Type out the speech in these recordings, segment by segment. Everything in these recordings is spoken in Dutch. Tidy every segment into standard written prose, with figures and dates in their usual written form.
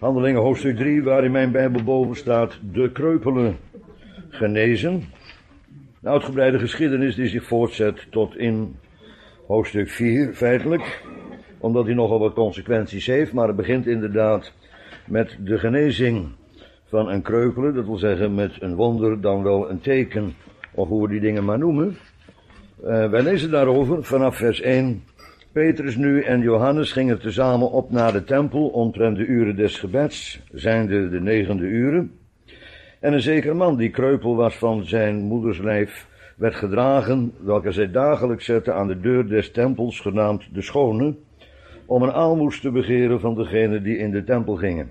Handelingen hoofdstuk 3, waar in mijn Bijbel boven staat, de kreupelen genezen. Een uitgebreide geschiedenis die zich voortzet tot in hoofdstuk 4, feitelijk. Omdat hij nogal wat consequenties heeft, maar het begint inderdaad met de genezing van een kreupele. Dat wil zeggen met een wonder, dan wel een teken, of hoe we die dingen maar noemen. Wij lezen daarover vanaf vers 1. Petrus nu en Johannes gingen tezamen op naar de tempel omtrent de uren des gebeds, zijnde de 9e uren. En een zeker man die kreupel was van zijn moeders lijf, werd gedragen, welke zij dagelijks zetten aan de deur des tempels, genaamd de Schone, om een aalmoes te begeren van degenen die in de tempel gingen.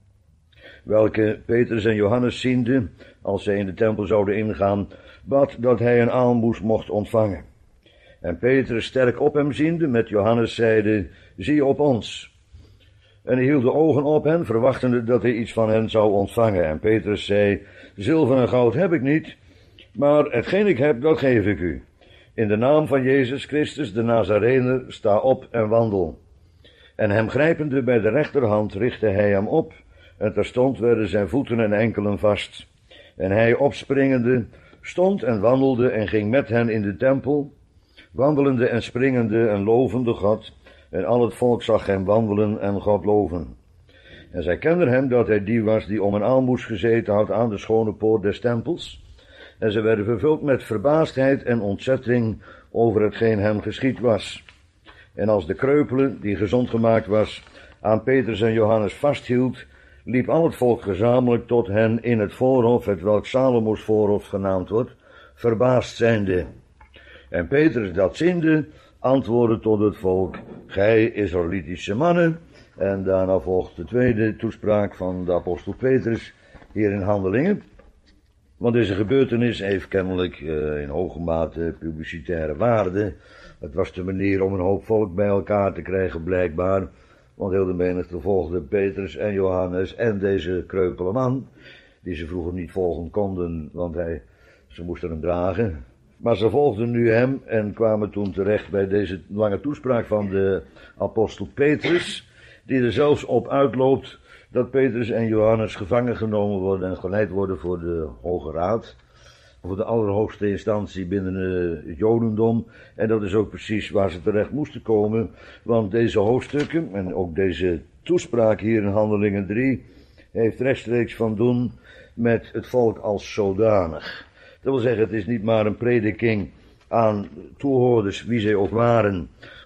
Welke Petrus en Johannes ziende, als zij in de tempel zouden ingaan, bad dat hij een aalmoes mocht ontvangen. En Petrus sterk op hem ziende, met Johannes zeide, zie op ons. En hij hield de ogen op hen, verwachtende dat hij iets van hen zou ontvangen. En Petrus zei, zilver en goud heb ik niet, maar hetgeen ik heb, dat geef ik u. In de naam van Jezus Christus, de Nazarener, sta op en wandel. En hem grijpende bij de rechterhand richtte hij hem op, en terstond werden zijn voeten en enkelen vast. En hij opspringende stond en wandelde en ging met hen in de tempel, wandelende en springende en lovende God, en al het volk zag hem wandelen en God loven. En zij kenden hem dat hij die was die om een aalmoes gezeten had aan de schone poort des tempels, en zij werden vervuld met verbaasdheid en ontzetting over hetgeen hem geschied was. En als de kreupele, die gezond gemaakt was, aan Petrus en Johannes vasthield, liep al het volk gezamenlijk tot hen in het voorhof, hetwelk Salomo's voorhof genaamd wordt, verbaasd zijnde. En Petrus dat ziende, antwoordde tot het volk, gij Israëlitische mannen. En daarna volgt de tweede toespraak van de apostel Petrus hier in Handelingen. Want deze gebeurtenis heeft kennelijk in hoge mate publicitaire waarde. Het was de manier om een hoop volk bij elkaar te krijgen blijkbaar. Want heel de menigte volgde Petrus en Johannes en deze kreupele man, die ze vroeger niet volgen konden, want ze moesten hem dragen. Maar ze volgden nu hem en kwamen toen terecht bij deze lange toespraak van de apostel Petrus, die er zelfs op uitloopt dat Petrus en Johannes gevangen genomen worden en geleid worden voor de Hoge Raad, voor de allerhoogste instantie binnen het Jodendom. En dat is ook precies waar ze terecht moesten komen, want deze hoofdstukken en ook deze toespraak hier in Handelingen 3 heeft rechtstreeks van doen met het volk als zodanig. Dat wil zeggen, het is niet maar een prediking aan toehoorders, wie zij ook waren,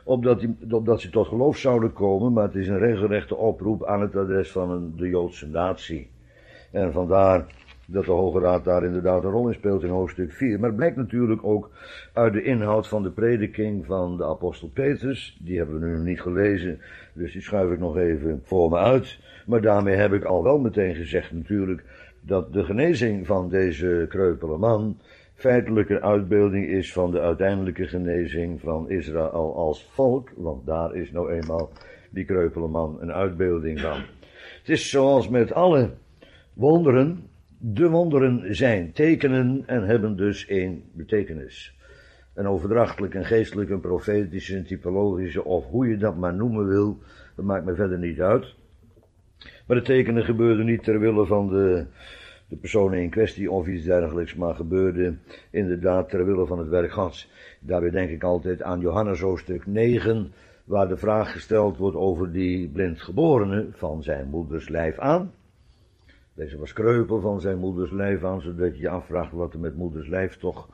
opdat ze tot geloof zouden komen, maar het is een regelrechte oproep aan het adres van de Joodse natie. En vandaar dat de Hoge Raad daar inderdaad een rol in speelt in hoofdstuk 4. Maar het blijkt natuurlijk ook uit de inhoud van de prediking van de apostel Petrus. Die hebben we nu nog niet gelezen, dus die schuif ik nog even voor me uit. Maar daarmee heb ik al wel meteen gezegd natuurlijk dat de genezing van deze kreupele man feitelijk een uitbeelding is van de uiteindelijke genezing van Israël als volk, want daar is nou eenmaal die kreupele man een uitbeelding van. Het is zoals met alle wonderen, de wonderen zijn tekenen en hebben dus één betekenis. Een overdrachtelijk, een geestelijk, een profetische, een typologische, of hoe je dat maar noemen wil, dat maakt me verder niet uit. Maar de tekenen gebeurden niet ter wille van de personen in kwestie of iets dergelijks, maar gebeurde inderdaad ter wille van het werk Gods. Daarbij denk ik altijd aan Johannes hoofdstuk 9, waar de vraag gesteld wordt over die blindgeborene van zijn moeders lijf aan. Deze was kreupel van zijn moeders lijf aan, zodat je je afvraagt wat er met moeders lijf toch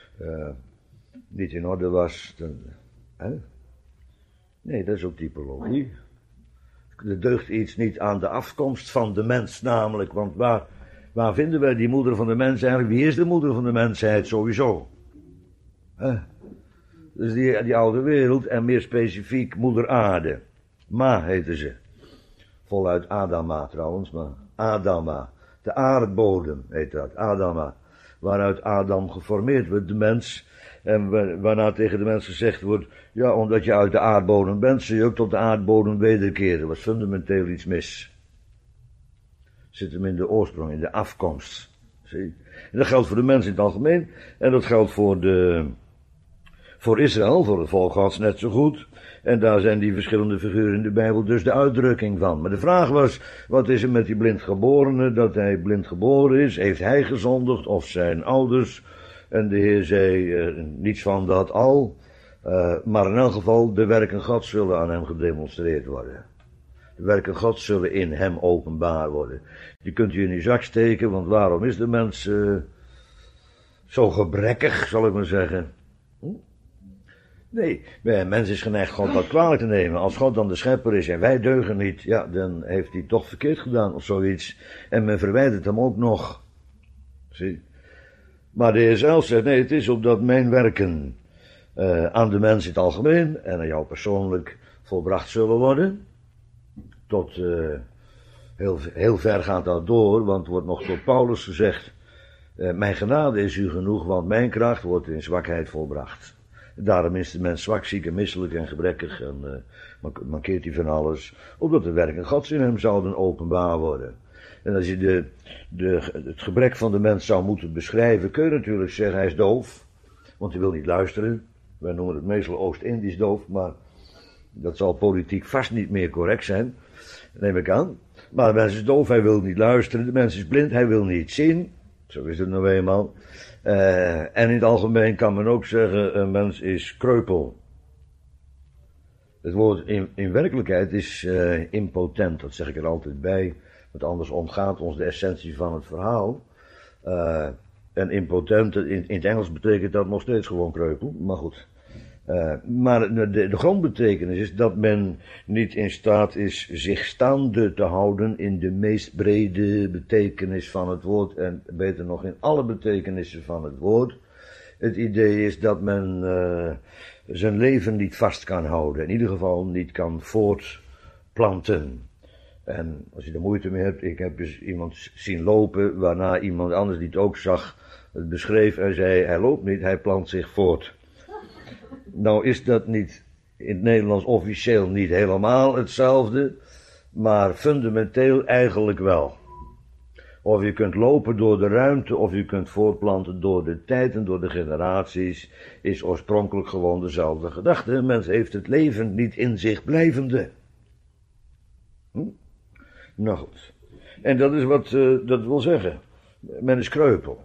niet in orde was. Nee, dat is ook typologie. Er deugt iets niet aan de afkomst van de mens namelijk, want waar vinden wij die moeder van de mens eigenlijk? Wie is de moeder van de mensheid sowieso? Dus die oude wereld en meer specifiek moeder aarde. Ma heette ze. Voluit Adama trouwens, maar Adama. De aardbodem heet dat, Adama. Waaruit Adam geformeerd wordt, de mens. En waarna tegen de mens gezegd wordt, ja, omdat je uit de aardbodem bent, zul je ook tot de aardbodem wederkeren. Er was fundamenteel iets mis. Zit hem in de oorsprong, in de afkomst. Zie? En dat geldt voor de mens in het algemeen. En dat geldt voor voor Israël, voor het volk Gods net zo goed. En daar zijn die verschillende figuren in de Bijbel dus de uitdrukking van. Maar de vraag was, wat is er met die blindgeborene, dat hij blind geboren is? Heeft hij gezondigd of zijn ouders? En de Heer zei, niets van dat al. Maar in elk geval, de werken Gods zullen aan hem gedemonstreerd worden. De werken Gods zullen in hem openbaar worden. Die kunt u in uw zak steken, want waarom is de mens zo gebrekkig, zal ik maar zeggen? Nee, een mens is geneigd God wat kwalijk te nemen. Als God dan de schepper is en wij deugen niet, ja, dan heeft hij toch verkeerd gedaan of zoiets. En men verwijdert hem ook nog. Zie. Maar de Heer zelf zegt, nee, het is opdat mijn werken aan de mens in het algemeen en aan jou persoonlijk volbracht zullen worden. Tot heel ver gaat dat door, want wordt nog door Paulus gezegd, mijn genade is u genoeg, want mijn kracht wordt in zwakheid volbracht. Daarom is de mens zwak, ziek en misselijk en gebrekkig en mankeert hij van alles, opdat de werken Gods in hem zouden openbaar worden. En als je het gebrek van de mens zou moeten beschrijven, kun je natuurlijk zeggen hij is doof, want hij wil niet luisteren. Wij noemen het meestal Oost-Indisch doof, maar dat zal politiek vast niet meer correct zijn, neem ik aan. Maar de mens is doof, hij wil niet luisteren. De mens is blind, hij wil niet zien. Zo is het nou eenmaal. En in het algemeen kan men ook zeggen, een mens is kreupel. Het woord in werkelijkheid is impotent, dat zeg ik er altijd bij. Want anders ontgaat ons de essentie van het verhaal. En impotent, in het Engels betekent dat nog steeds gewoon kreupel, maar goed. Maar de grondbetekenis is dat men niet in staat is zich staande te houden in de meest brede betekenis van het woord en beter nog in alle betekenissen van het woord. Het idee is dat men zijn leven niet vast kan houden, in ieder geval niet kan voortplanten. En als je er moeite mee hebt, ik heb eens iemand zien lopen waarna iemand anders die het ook zag, het beschreef en zei, hij loopt niet, hij plant zich voort. Nou is dat niet in het Nederlands officieel niet helemaal hetzelfde, maar fundamenteel eigenlijk wel. Of je kunt lopen door de ruimte, of je kunt voortplanten door de tijd en door de generaties, is oorspronkelijk gewoon dezelfde gedachte. Een mens heeft het leven niet in zich blijvende. Nou goed. En dat is wat dat wil zeggen. Men is kreupel.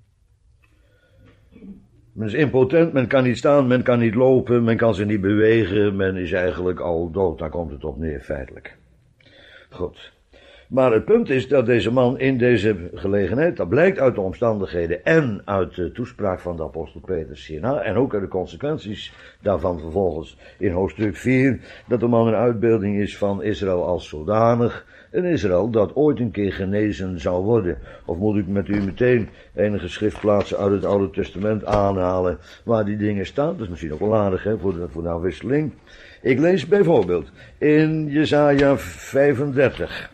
Men is impotent, men kan niet staan, men kan niet lopen, men kan zich niet bewegen, men is eigenlijk al dood, daar komt het op neer feitelijk. Goed. Maar het punt is dat deze man in deze gelegenheid, dat blijkt uit de omstandigheden en uit de toespraak van de apostel Petrus hierna, en ook uit de consequenties daarvan vervolgens in hoofdstuk 4, dat de man een uitbeelding is van Israël als zodanig, een Israël dat ooit een keer genezen zou worden. Of moet ik met u meteen enige schriftplaatsen uit het Oude Testament aanhalen waar die dingen staan? Dat is misschien ook wel aardig hè, voor de afwisseling. Ik lees bijvoorbeeld in Jesaja 35.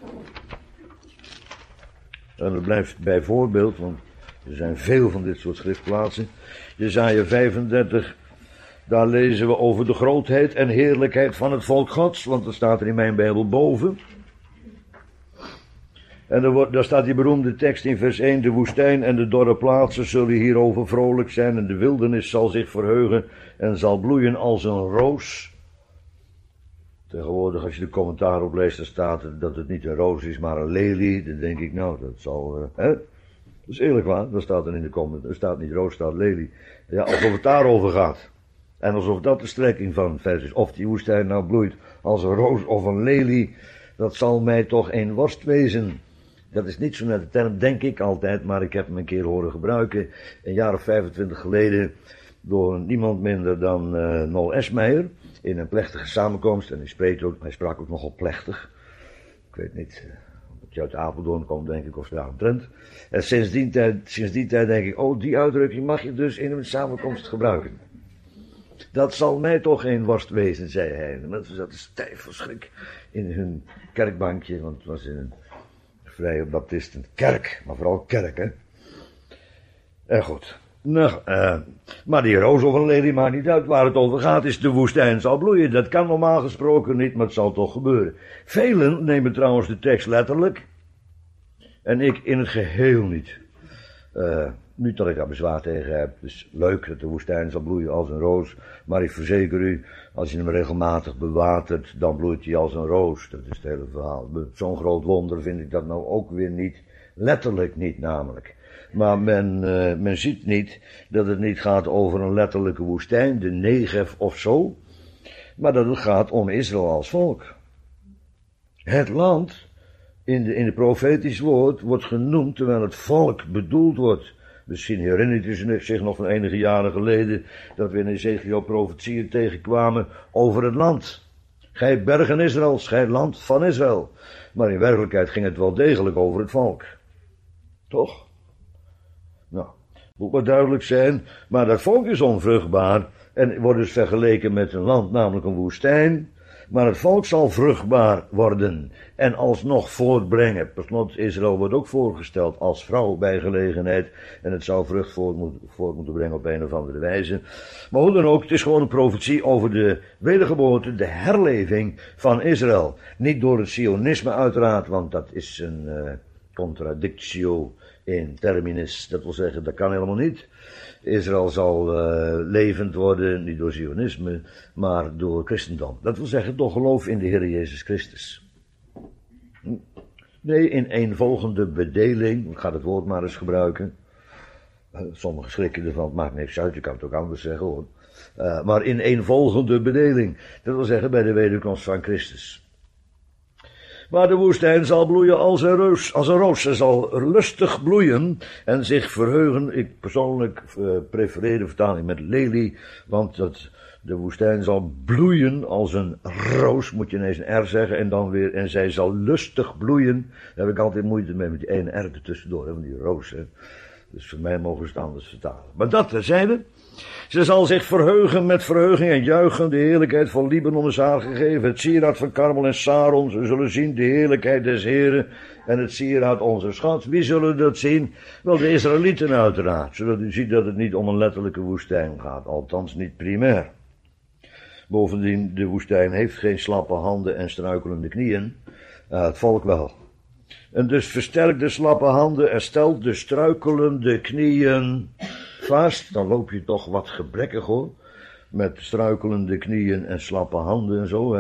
En dat blijft bijvoorbeeld, want er zijn veel van dit soort schriftplaatsen. Jesaja 35, daar lezen we over de grootheid en heerlijkheid van het volk Gods, want dat staat er in mijn Bijbel boven. En daar staat die beroemde tekst in vers 1, de woestijn en de dorre plaatsen zullen hierover vrolijk zijn en de wildernis zal zich verheugen en zal bloeien als een roos. Tegenwoordig als je de commentaar opleest, dan staat er dat het niet een roos is, maar een lelie. Dan denk ik, nou, dat zal, hè? Dat is eerlijk waar, dat staat er in de commentaar. Er staat niet roos, staat lelie. Ja, alsof het daarover gaat. En alsof dat de strekking van het vers is. Of die woestijn nou bloeit als een roos of een lelie, dat zal mij toch een worst wezen. Dat is niet zo net de term, denk ik altijd, maar ik heb hem een keer horen gebruiken, een jaar of 25 geleden, door niemand minder dan Noel Esmeijer, in een plechtige samenkomst, en hij sprak ook nogal plechtig. Ik weet niet, of hij uit Apeldoorn komt, denk ik, of daaromtrent. En sinds die tijd denk ik, oh, die uitdrukking mag je dus in een samenkomst gebruiken. Dat zal mij toch geen worst wezen, zei hij. De mensen zaten stijf van schrik in hun kerkbankje, want het was in een vrije baptistenkerk, maar vooral kerk, hè. En goed. Nou, maar die roos of een lelie maakt niet uit. Waar het over gaat is de woestijn zal bloeien. Dat kan normaal gesproken niet, maar het zal toch gebeuren. Velen nemen trouwens de tekst letterlijk. En ik in het geheel niet. Niet dat ik daar bezwaar tegen heb. Het is leuk dat de woestijn zal bloeien als een roos. Maar ik verzeker u, als je hem regelmatig bewatert, dan bloeit hij als een roos. Dat is het hele verhaal. Zo'n groot wonder vind ik dat nou ook weer niet. Letterlijk niet namelijk. Maar men ziet niet dat het niet gaat over een letterlijke woestijn, de Negev of zo. Maar dat het gaat om Israël als volk. Het land, in de profetisch woord, wordt genoemd terwijl het volk bedoeld wordt. Misschien herinnert u zich nog van enige jaren geleden dat we in Ezekiel profetieën tegenkwamen over het land. Gij bergen Israëls, gij land van Israël. Maar in werkelijkheid ging het wel degelijk over het volk. Toch? Nou, moet maar duidelijk zijn, maar dat volk is onvruchtbaar en wordt dus vergeleken met een land, namelijk een woestijn. Maar het volk zal vruchtbaar worden en alsnog voortbrengen. Per slot, Israël wordt ook voorgesteld als vrouw bij gelegenheid. En het zou vrucht voort moeten brengen op een of andere wijze. Maar hoe dan ook, het is gewoon een profetie over de wedergeboorte, de herleving van Israël. Niet door het Sionisme uiteraard, want dat is een contradictio in terminis. Dat wil zeggen, dat kan helemaal niet. Israël zal levend worden, niet door Zionisme, maar door christendom. Dat wil zeggen, door geloof in de Heer Jezus Christus. Nee, in eenvolgende bedeling, ik ga het woord maar eens gebruiken. Sommigen schrikken ervan, het maakt niks uit, je kan het ook anders zeggen hoor. Maar in eenvolgende bedeling, dat wil zeggen bij de wederkomst van Christus. Maar de woestijn zal bloeien als een roos. Ze zal lustig bloeien en zich verheugen. Ik persoonlijk prefereer de vertaling met lelie, want de woestijn zal bloeien als een roos, moet je ineens een R zeggen, en dan weer, en zij zal lustig bloeien. Daar heb ik altijd moeite mee, met die ene R ertussendoor, van die roos. Hè. Dus voor mij mogen ze het anders vertalen. Maar dat terzijde. Ze zal zich verheugen met verheuging en juichen. De heerlijkheid van Libanon is haar gegeven. Het sieraad van Karmel en Saron. Ze zullen zien de heerlijkheid des Heren en het sieraad onze schat. Wie zullen dat zien? Wel, de Israëlieten uiteraard. Zodat u ziet dat het niet om een letterlijke woestijn gaat. Althans niet primair. Bovendien, de woestijn heeft geen slappe handen en struikelende knieën. Het volk wel. En dus versterk de slappe handen en stel de struikelende knieën vast. Dan loop je toch wat gebrekkig hoor. Met struikelende knieën en slappe handen en zo hè.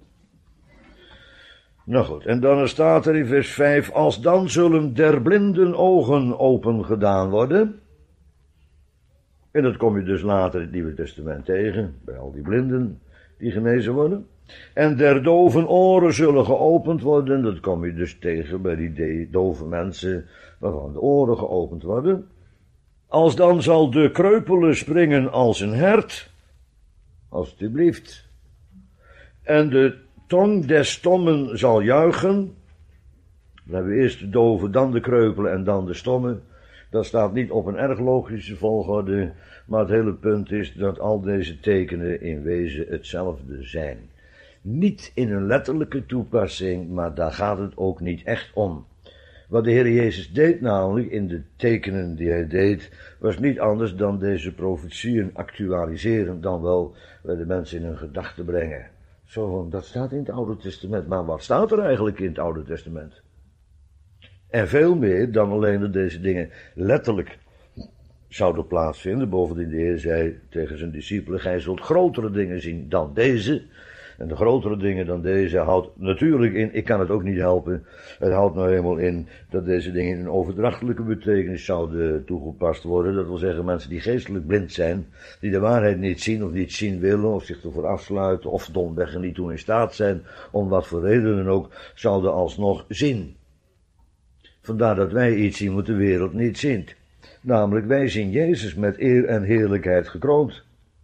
Nou goed, en dan staat er in vers 5. Als dan zullen der blinden ogen open gedaan worden. En dat kom je dus later in het Nieuwe Testament tegen. Bij al die blinden die genezen worden. En der doven oren zullen geopend worden. Dat kom je dus tegen bij die dove mensen waarvan de oren geopend worden. Als dan zal de kreupele springen als een hert. Alsjeblieft. En de tong des stommen zal juichen. Dan hebben we eerst de doven, dan de kreupelen en dan de stommen. Dat staat niet op een erg logische volgorde. Maar het hele punt is dat al deze tekenen in wezen hetzelfde zijn. Niet in een letterlijke toepassing, maar daar gaat het ook niet echt om. Wat de Heer Jezus deed namelijk, in de tekenen die hij deed, was niet anders dan deze profetieën actualiseren, dan wel bij de mensen in hun gedachten brengen. Zo, dat staat in het Oude Testament, maar wat staat er eigenlijk in het Oude Testament? En veel meer dan alleen dat deze dingen letterlijk zouden plaatsvinden. Bovendien de Heer zei tegen zijn discipelen, gij zult grotere dingen zien dan deze. En de grotere dingen dan deze houdt natuurlijk in, ik kan het ook niet helpen, het houdt nou helemaal in dat deze dingen in een overdrachtelijke betekenis zouden toegepast worden. Dat wil zeggen mensen die geestelijk blind zijn, die de waarheid niet zien of niet zien willen of zich ervoor afsluiten of domweg er niet toe in staat zijn, om wat voor reden dan ook, zouden alsnog zien. Vandaar dat wij iets zien wat de wereld niet ziet. Namelijk wij zien Jezus met eer en heerlijkheid gekroond.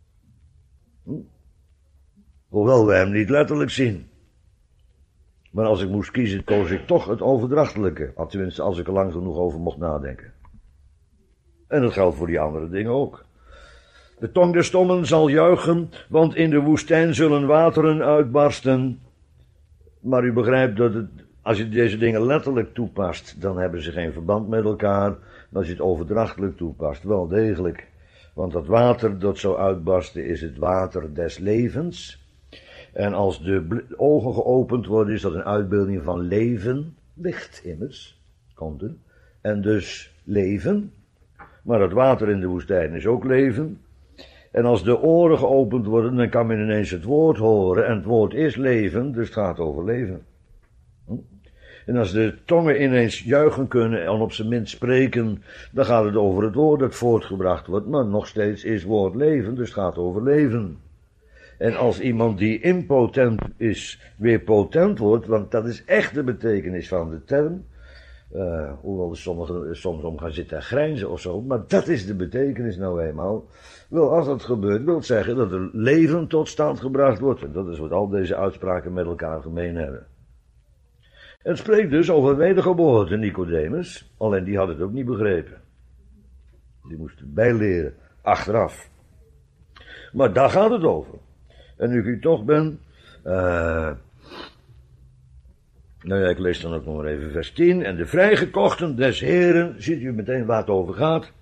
Hoewel wij hem niet letterlijk zien. Maar als ik moest kiezen, koos ik toch het overdrachtelijke. Tenminste, als ik er lang genoeg over mocht nadenken. En dat geldt voor die andere dingen ook. De tong der stommen zal juichen, want in de woestijn zullen wateren uitbarsten. Maar u begrijpt dat als je deze dingen letterlijk toepast, dan hebben ze geen verband met elkaar. Maar als je het overdrachtelijk toepast, wel degelijk. Want dat water dat zou uitbarsten is het water des levens. En als de ogen geopend worden, is dat een uitbeelding van leven. Licht immers, komt er. En dus leven. Maar het water in de woestijn is ook leven. En als de oren geopend worden, dan kan men ineens het woord horen. En het woord is leven, dus het gaat over leven. En als de tongen ineens juichen kunnen en op zijn minst spreken, dan gaat het over het woord dat voortgebracht wordt. Maar nog steeds is woord leven, dus het gaat over leven. En als iemand die impotent is, weer potent wordt, want dat is echt de betekenis van de term. Hoewel er sommigen soms om gaan zitten en grijnzen of zo, maar dat is de betekenis nou eenmaal. Wel, als dat gebeurt, wil het zeggen dat er leven tot stand gebracht wordt. En dat is wat al deze uitspraken met elkaar gemeen hebben. Het spreekt dus over wedergeboorte, Nicodemus, alleen die had het ook niet begrepen. Die moest het bijleren, achteraf. Maar daar gaat het over. En nu ik u toch ben, nou ja, ik lees dan ook nog maar even vers 10. En de vrijgekochten des Heren, ziet u meteen waar het over gaat.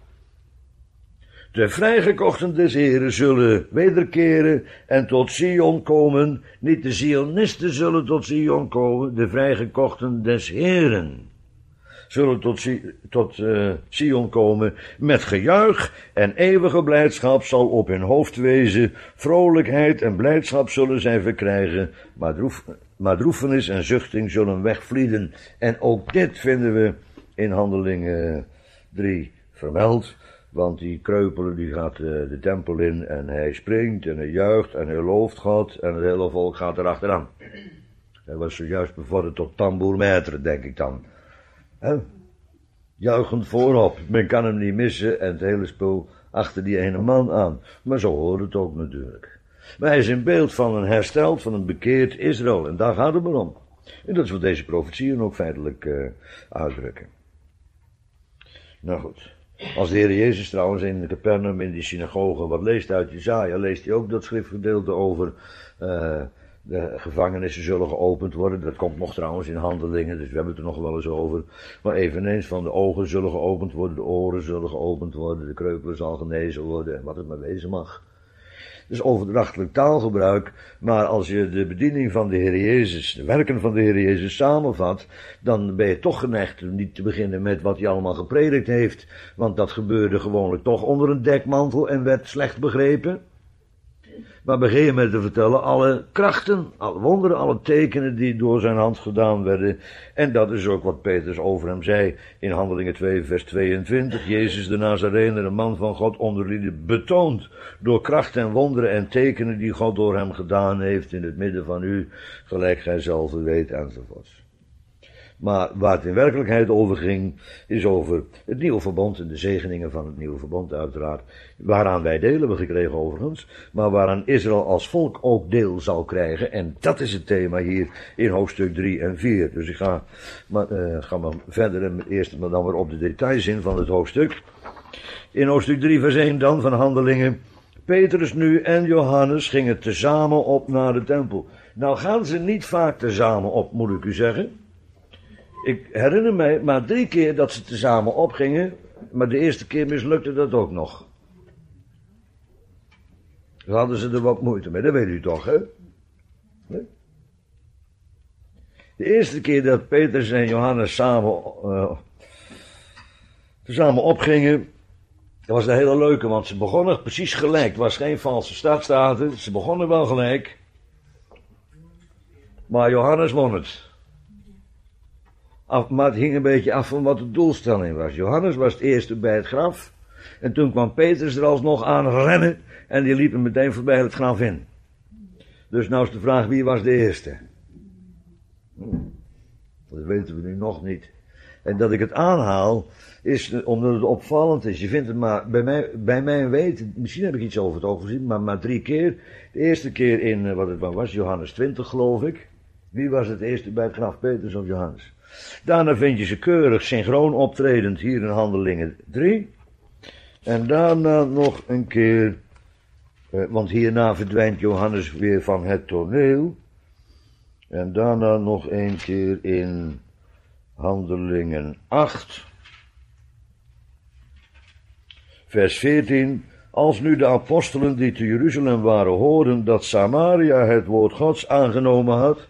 De vrijgekochten des Heren zullen wederkeren en tot Sion komen. Niet de Zionisten zullen tot Sion komen, de vrijgekochten des Heren zullen tot Sion komen. Met gejuich en eeuwige blijdschap zal op hun hoofd wezen. Vrolijkheid en blijdschap zullen zij verkrijgen, maar droefenis en zuchting zullen wegvlieden. En ook dit vinden we in Handelingen 3 vermeld. Want die kreupele die gaat de tempel in en hij springt en hij juicht en hij looft God en het hele volk gaat erachteraan. Hij was zojuist bevorderd tot tambourmaître, denk ik dan. Juichend voorop, men kan hem niet missen en het hele spul achter die ene man aan. Maar zo hoort het ook natuurlijk. Maar hij is in beeld van een hersteld, van een bekeerd Israël en daar gaat het maar om. En dat is wat deze profetieën ook feitelijk uitdrukken. Nou goed. Als de Heer Jezus trouwens in Capernaum in die synagoge wat leest uit Jesaja, leest hij ook dat schriftgedeelte over de gevangenissen zullen geopend worden. Dat komt nog trouwens in Handelingen, dus we hebben het er nog wel eens over. Maar eveneens van de ogen zullen geopend worden, de oren zullen geopend worden, de kreupele zal genezen worden en wat het maar wezen mag. Dus overdrachtelijk taalgebruik, maar als je de bediening van de Heer Jezus, de werken van de Heer Jezus samenvat, dan ben je toch geneigd om niet te beginnen met wat hij allemaal gepredikt heeft, want dat gebeurde gewoonlijk toch onder een dekmantel en werd slecht begrepen. Maar begin je met te vertellen alle krachten, alle wonderen, alle tekenen die door zijn hand gedaan werden. En dat is ook wat Petrus over hem zei in Handelingen 2 vers 22. Jezus de Nazarener, een man van God onder lieden, betoond door krachten en wonderen en tekenen die God door hem gedaan heeft in het midden van u, gelijk gij zelf weet enzovoorts. Maar waar het in werkelijkheid over ging, is over het nieuwe verbond en de zegeningen van het nieuwe verbond uiteraard. Waaraan wij deel hebben gekregen overigens, maar waaraan Israël als volk ook deel zal krijgen. En dat is het thema hier in hoofdstuk 3 en 4. Dus ik ga maar verder en eerst maar dan weer op de details in van het hoofdstuk. In hoofdstuk 3 vers 1 dan van Handelingen. Petrus nu en Johannes gingen tezamen op naar de tempel. Nou gaan ze niet vaak tezamen op, moet ik u zeggen. Ik herinner mij maar 3 keer dat ze tezamen opgingen, maar de eerste keer mislukte dat ook nog. Dan hadden ze er wat moeite mee, dat weet u toch, hè? Nee? De eerste keer dat Petrus en Johannes tezamen opgingen, dat was een hele leuke, want ze begonnen precies gelijk. Het was geen valse startstaten, ze begonnen wel gelijk. Maar Johannes won het. Maar het hing een beetje af van wat de doelstelling was. Johannes was het eerste bij het graf. En toen kwam Petrus er alsnog aan rennen. En die liep hem meteen voorbij het graf in. Dus nou is de vraag, wie was de eerste? Dat weten we nu nog niet. En dat ik het aanhaal, is omdat het opvallend is. Je vindt het maar, bij mij weten, misschien heb ik iets over het oog gezien, maar 3 keer. De eerste keer in, wat het was, Johannes 20 geloof ik. Wie was het eerste bij het graf, Petrus of Johannes? Daarna vind je ze keurig synchroon optredend hier in Handelingen 3. En daarna nog een keer, want hierna verdwijnt Johannes weer van het toneel. En daarna nog een keer in Handelingen 8. Vers 14. Als nu de apostelen die te Jeruzalem waren hoorden dat Samaria het woord Gods aangenomen had.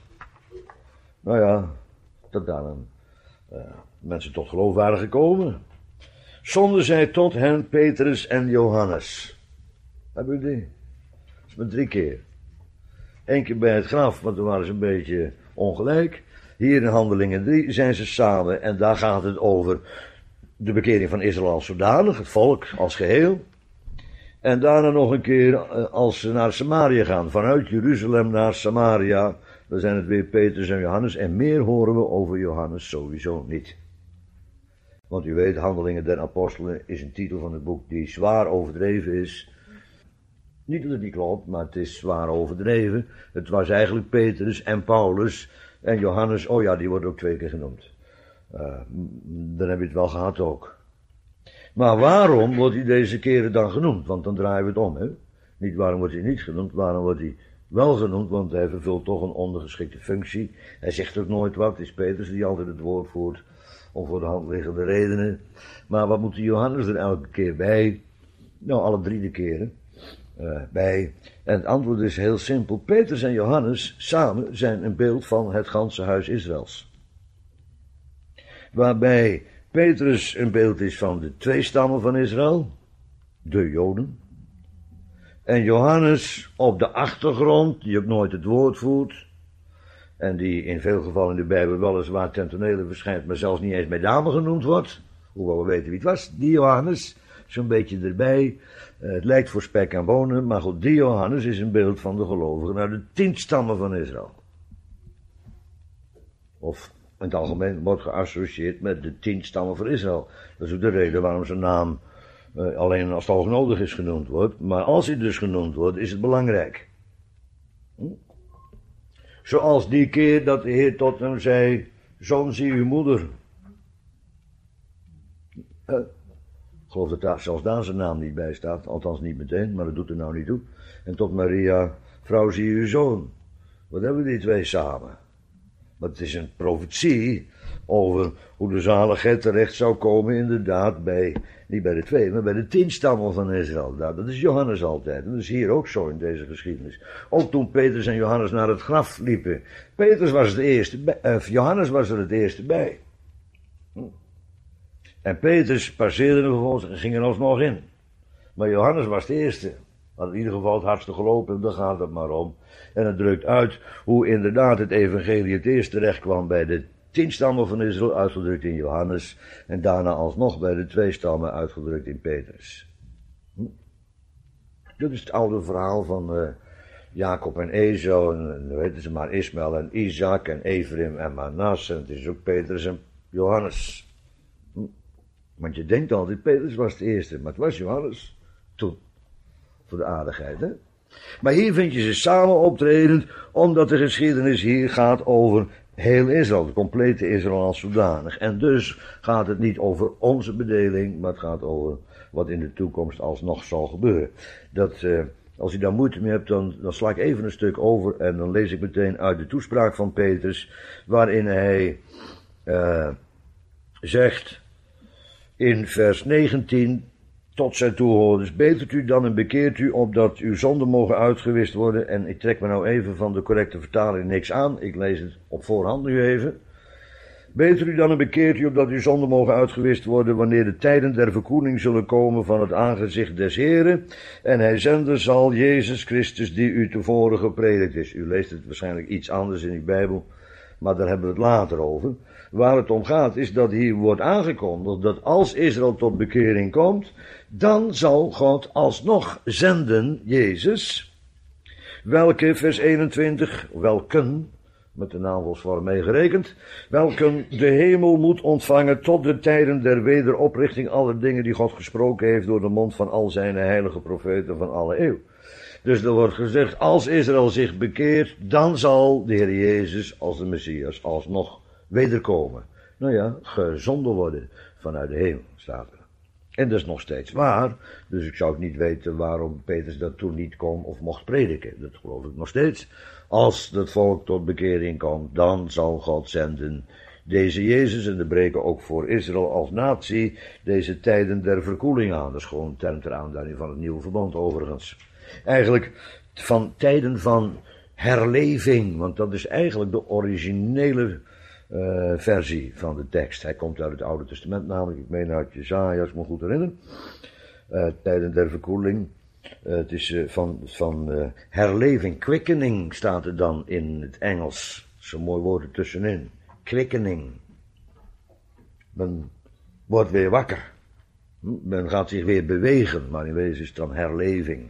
Nou ja, dat daar mensen tot geloof waren gekomen. zonden zij tot hen Petrus en Johannes. Hebben jullie die? Dat is maar 3 keer. 1 keer bij het graf, want toen waren ze een beetje ongelijk. Hier in Handelingen 3 zijn ze samen en daar gaat het over de bekering van Israël als zodanig, het volk als geheel. En daarna nog een keer als ze naar Samaria gaan, vanuit Jeruzalem naar Samaria, dan zijn het weer Petrus en Johannes en meer horen we over Johannes sowieso niet. Want u weet, Handelingen der Apostelen is een titel van het boek die zwaar overdreven is. Niet dat het niet klopt, maar het is zwaar overdreven. Het was eigenlijk Petrus en Paulus en Johannes, oh ja, die wordt ook 2 keer genoemd. Dan heb je het wel gehad ook. Maar waarom wordt hij deze keren dan genoemd? Want dan draaien we het om, hè. Niet waarom wordt hij niet genoemd, waarom wordt hij wel genoemd, want hij vervult toch een ondergeschikte functie. Hij zegt ook nooit wat, het is Petrus die altijd het woord voert, om voor de hand liggende redenen. Maar wat moet die Johannes er elke keer bij? Nou, alle 3 keren bij. En het antwoord is heel simpel. Petrus en Johannes samen zijn een beeld van het ganse huis Israëls. Waarbij Petrus een beeld is van de 2 stammen van Israël, de Joden. En Johannes op de achtergrond, die ook nooit het woord voert. En die in veel gevallen in de Bijbel weliswaar ten tonele verschijnt, maar zelfs niet eens bij name genoemd wordt. Hoewel we weten wie het was, die Johannes, zo'n beetje erbij. Het lijkt voor spek en bonen, maar goed, die Johannes is een beeld van de gelovigen uit de 10 stammen van Israël. Of in het algemeen wordt geassocieerd met de 10 stammen van Israël. Dat is ook de reden waarom zijn naam alleen als het hoognodig is genoemd wordt. Maar als hij dus genoemd wordt, is het belangrijk. Zoals die keer dat de Heer tot hem zei, zoon, zie uw moeder. Ik geloof dat daar, zelfs daar zijn naam niet bij staat, althans niet meteen, maar dat doet er nou niet toe. En tot Maria, vrouw, zie uw zoon. Wat hebben die 2 samen? Maar het is een profetie over hoe de zaligheid terecht zou komen, inderdaad, niet bij de 2, maar bij de 10 stammen van Israël. Dat is Johannes altijd. En dat is hier ook zo in deze geschiedenis. Ook toen Petrus en Johannes naar het graf liepen. Petrus was het eerste, Johannes was er het eerste bij. En Petrus passeerde er vervolgens en ging er alsnog in. Maar Johannes was de eerste. Had in ieder geval het hardste gelopen, daar gaat het maar om. En het drukt uit hoe inderdaad het evangelie het eerst terecht kwam bij de 10 stammen van Israël, uitgedrukt in Johannes. En daarna alsnog bij de 2 stammen, uitgedrukt in Petrus. Dat is het oude verhaal van Jacob en Esau, en weten ze maar, Ismaël en Isaac en Ephraim en Manasse. En het is ook Petrus en Johannes. Want je denkt altijd, Petrus was de eerste, maar het was Johannes toen. Voor de aardigheid, hè. Maar hier vind je ze samen optredend, omdat de geschiedenis hier gaat over heel Israël, de complete Israël als zodanig. En dus gaat het niet over onze bedeling, maar het gaat over wat in de toekomst alsnog zal gebeuren. Als u daar moeite mee hebt, dan sla ik even een stuk over en dan lees ik meteen uit de toespraak van Petrus, waarin hij zegt in vers 19 tot zijn toehoorders: betert u dan en bekeert u, opdat uw zonden mogen uitgewist worden. En ik trek me nou even van de correcte vertaling niks aan, ik lees het op voorhand nu even. Beter u dan en bekeert u, opdat uw zonden mogen uitgewist worden, wanneer de tijden der verkoeling zullen komen van het aangezicht des Heren. En hij zenden zal Jezus Christus, die u tevoren gepredikt is. U leest het waarschijnlijk iets anders in uw Bijbel, maar daar hebben we het later over. Waar het om gaat is dat hier wordt aangekondigd dat als Israël tot bekering komt, dan zal God alsnog zenden Jezus, welke, vers 21, welken, met de naamvolksvorm meegerekend, welken de hemel moet ontvangen tot de tijden der wederoprichting aller dingen die God gesproken heeft door de mond van al zijn heilige profeten van alle eeuw. Dus er wordt gezegd, als Israël zich bekeert, dan zal de Heer Jezus als de Messias alsnog wederkomen. Nou ja, gezonden worden vanuit de hemel, staat er. En dat is nog steeds waar, dus ik zou ook niet weten waarom Petrus dat toen niet kon of mocht prediken. Dat geloof ik nog steeds. Als het volk tot bekering komt, dan zal God zenden deze Jezus, en de breken ook voor Israël als natie, deze tijden der verkoeling aan. Dat is gewoon een term ter aanduiding van het nieuwe verbond overigens. Eigenlijk van tijden van herleving, want dat is eigenlijk de originele versie van de tekst. Hij komt uit het Oude Testament namelijk, ik meen uit Jesaja, als ik me goed herinner. Tijden der verkoeling. Het is van herleving, quickening staat er dan in het Engels. Zo'n mooi woord er tussenin. Quickening. Men wordt weer wakker. Men gaat zich weer bewegen, maar in wezen is het dan herleving.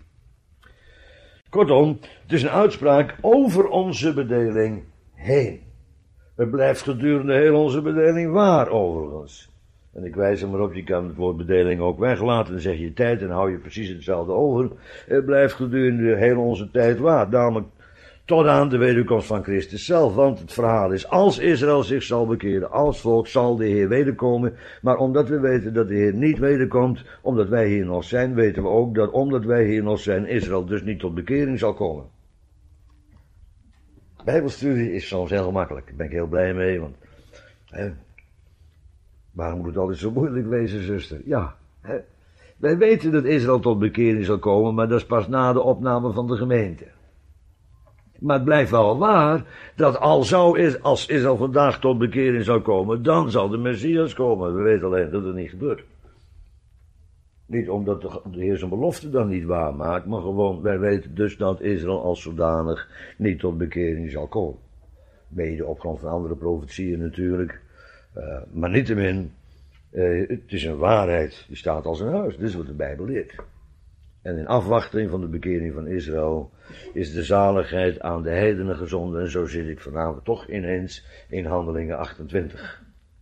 Kortom, het is een uitspraak over onze bedeling heen. Het blijft gedurende heel onze bedeling waar, overigens. En ik wijs er maar op, je kan het woord bedeling ook weglaten, dan zeg je tijd en hou je precies hetzelfde over. Het blijft gedurende heel onze tijd waar, namelijk tot aan de wederkomst van Christus zelf. Want het verhaal is, als Israël zich zal bekeren, als volk zal de Heer wederkomen. Maar omdat we weten dat de Heer niet wederkomt, omdat wij hier nog zijn, weten we ook dat omdat wij hier nog zijn, Israël dus niet tot bekering zal komen. Bijbelstudie is soms heel gemakkelijk, daar ben ik heel blij mee, want waarom moet het altijd zo moeilijk wezen, zuster? Ja, wij weten dat Israël tot bekering zal komen, maar dat is pas na de opname van de gemeente. Maar het blijft wel waar, dat als Israël vandaag tot bekering zou komen, dan zal de Messias komen. We weten alleen dat het niet gebeurt. Niet omdat de Heer zijn belofte dan niet waar maakt, maar gewoon, wij weten dus dat Israël als zodanig niet tot bekering zal komen. Mede op grond van andere profetieën natuurlijk. Maar niettemin, het is een waarheid, die staat als een huis. Dit is wat de Bijbel leert. En in afwachting van de bekering van Israël is de zaligheid aan de heidenen gezonden. En zo zit ik vanavond toch ineens in Handelingen 28.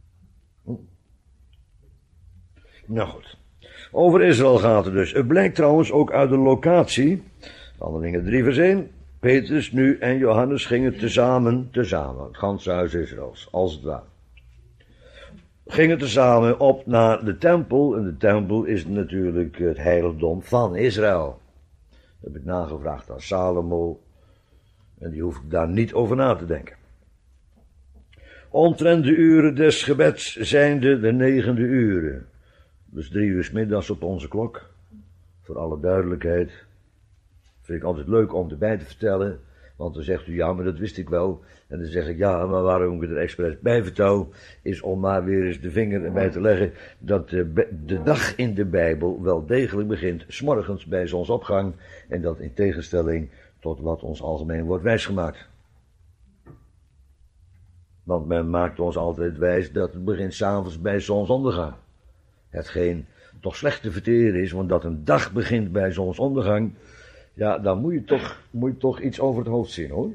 Nou goed. Over Israël gaat het dus. Het blijkt trouwens ook uit de locatie. Handelingen 3 vers 1. Petrus nu en Johannes gingen tezamen, het ganse huis Israëls, als het ware. Gingen tezamen op naar de tempel. En de tempel is natuurlijk het heiligdom van Israël. Dat heb ik nagevraagd aan Salomo. En die hoeft daar niet over na te denken. Omtrent de uren des gebeds zijnde de 9e uren. Dus 3 uur 's middags op onze klok. Voor alle duidelijkheid. Vind ik altijd leuk om erbij te vertellen. Want dan zegt u, ja, maar dat wist ik wel. En dan zeg ik, ja, maar waarom ik het er expres bij vertel, is om maar weer eens de vinger erbij te leggen dat de dag in de Bijbel wel degelijk begint 's morgens bij zonsopgang. En dat in tegenstelling tot wat ons algemeen wordt wijsgemaakt. Want men maakt ons altijd wijs dat het begint 's avonds bij zonsondergang. Hetgeen toch slecht te verteren is, want dat een dag begint bij zonsondergang, ja, dan moet je toch iets over het hoofd zien, hoor.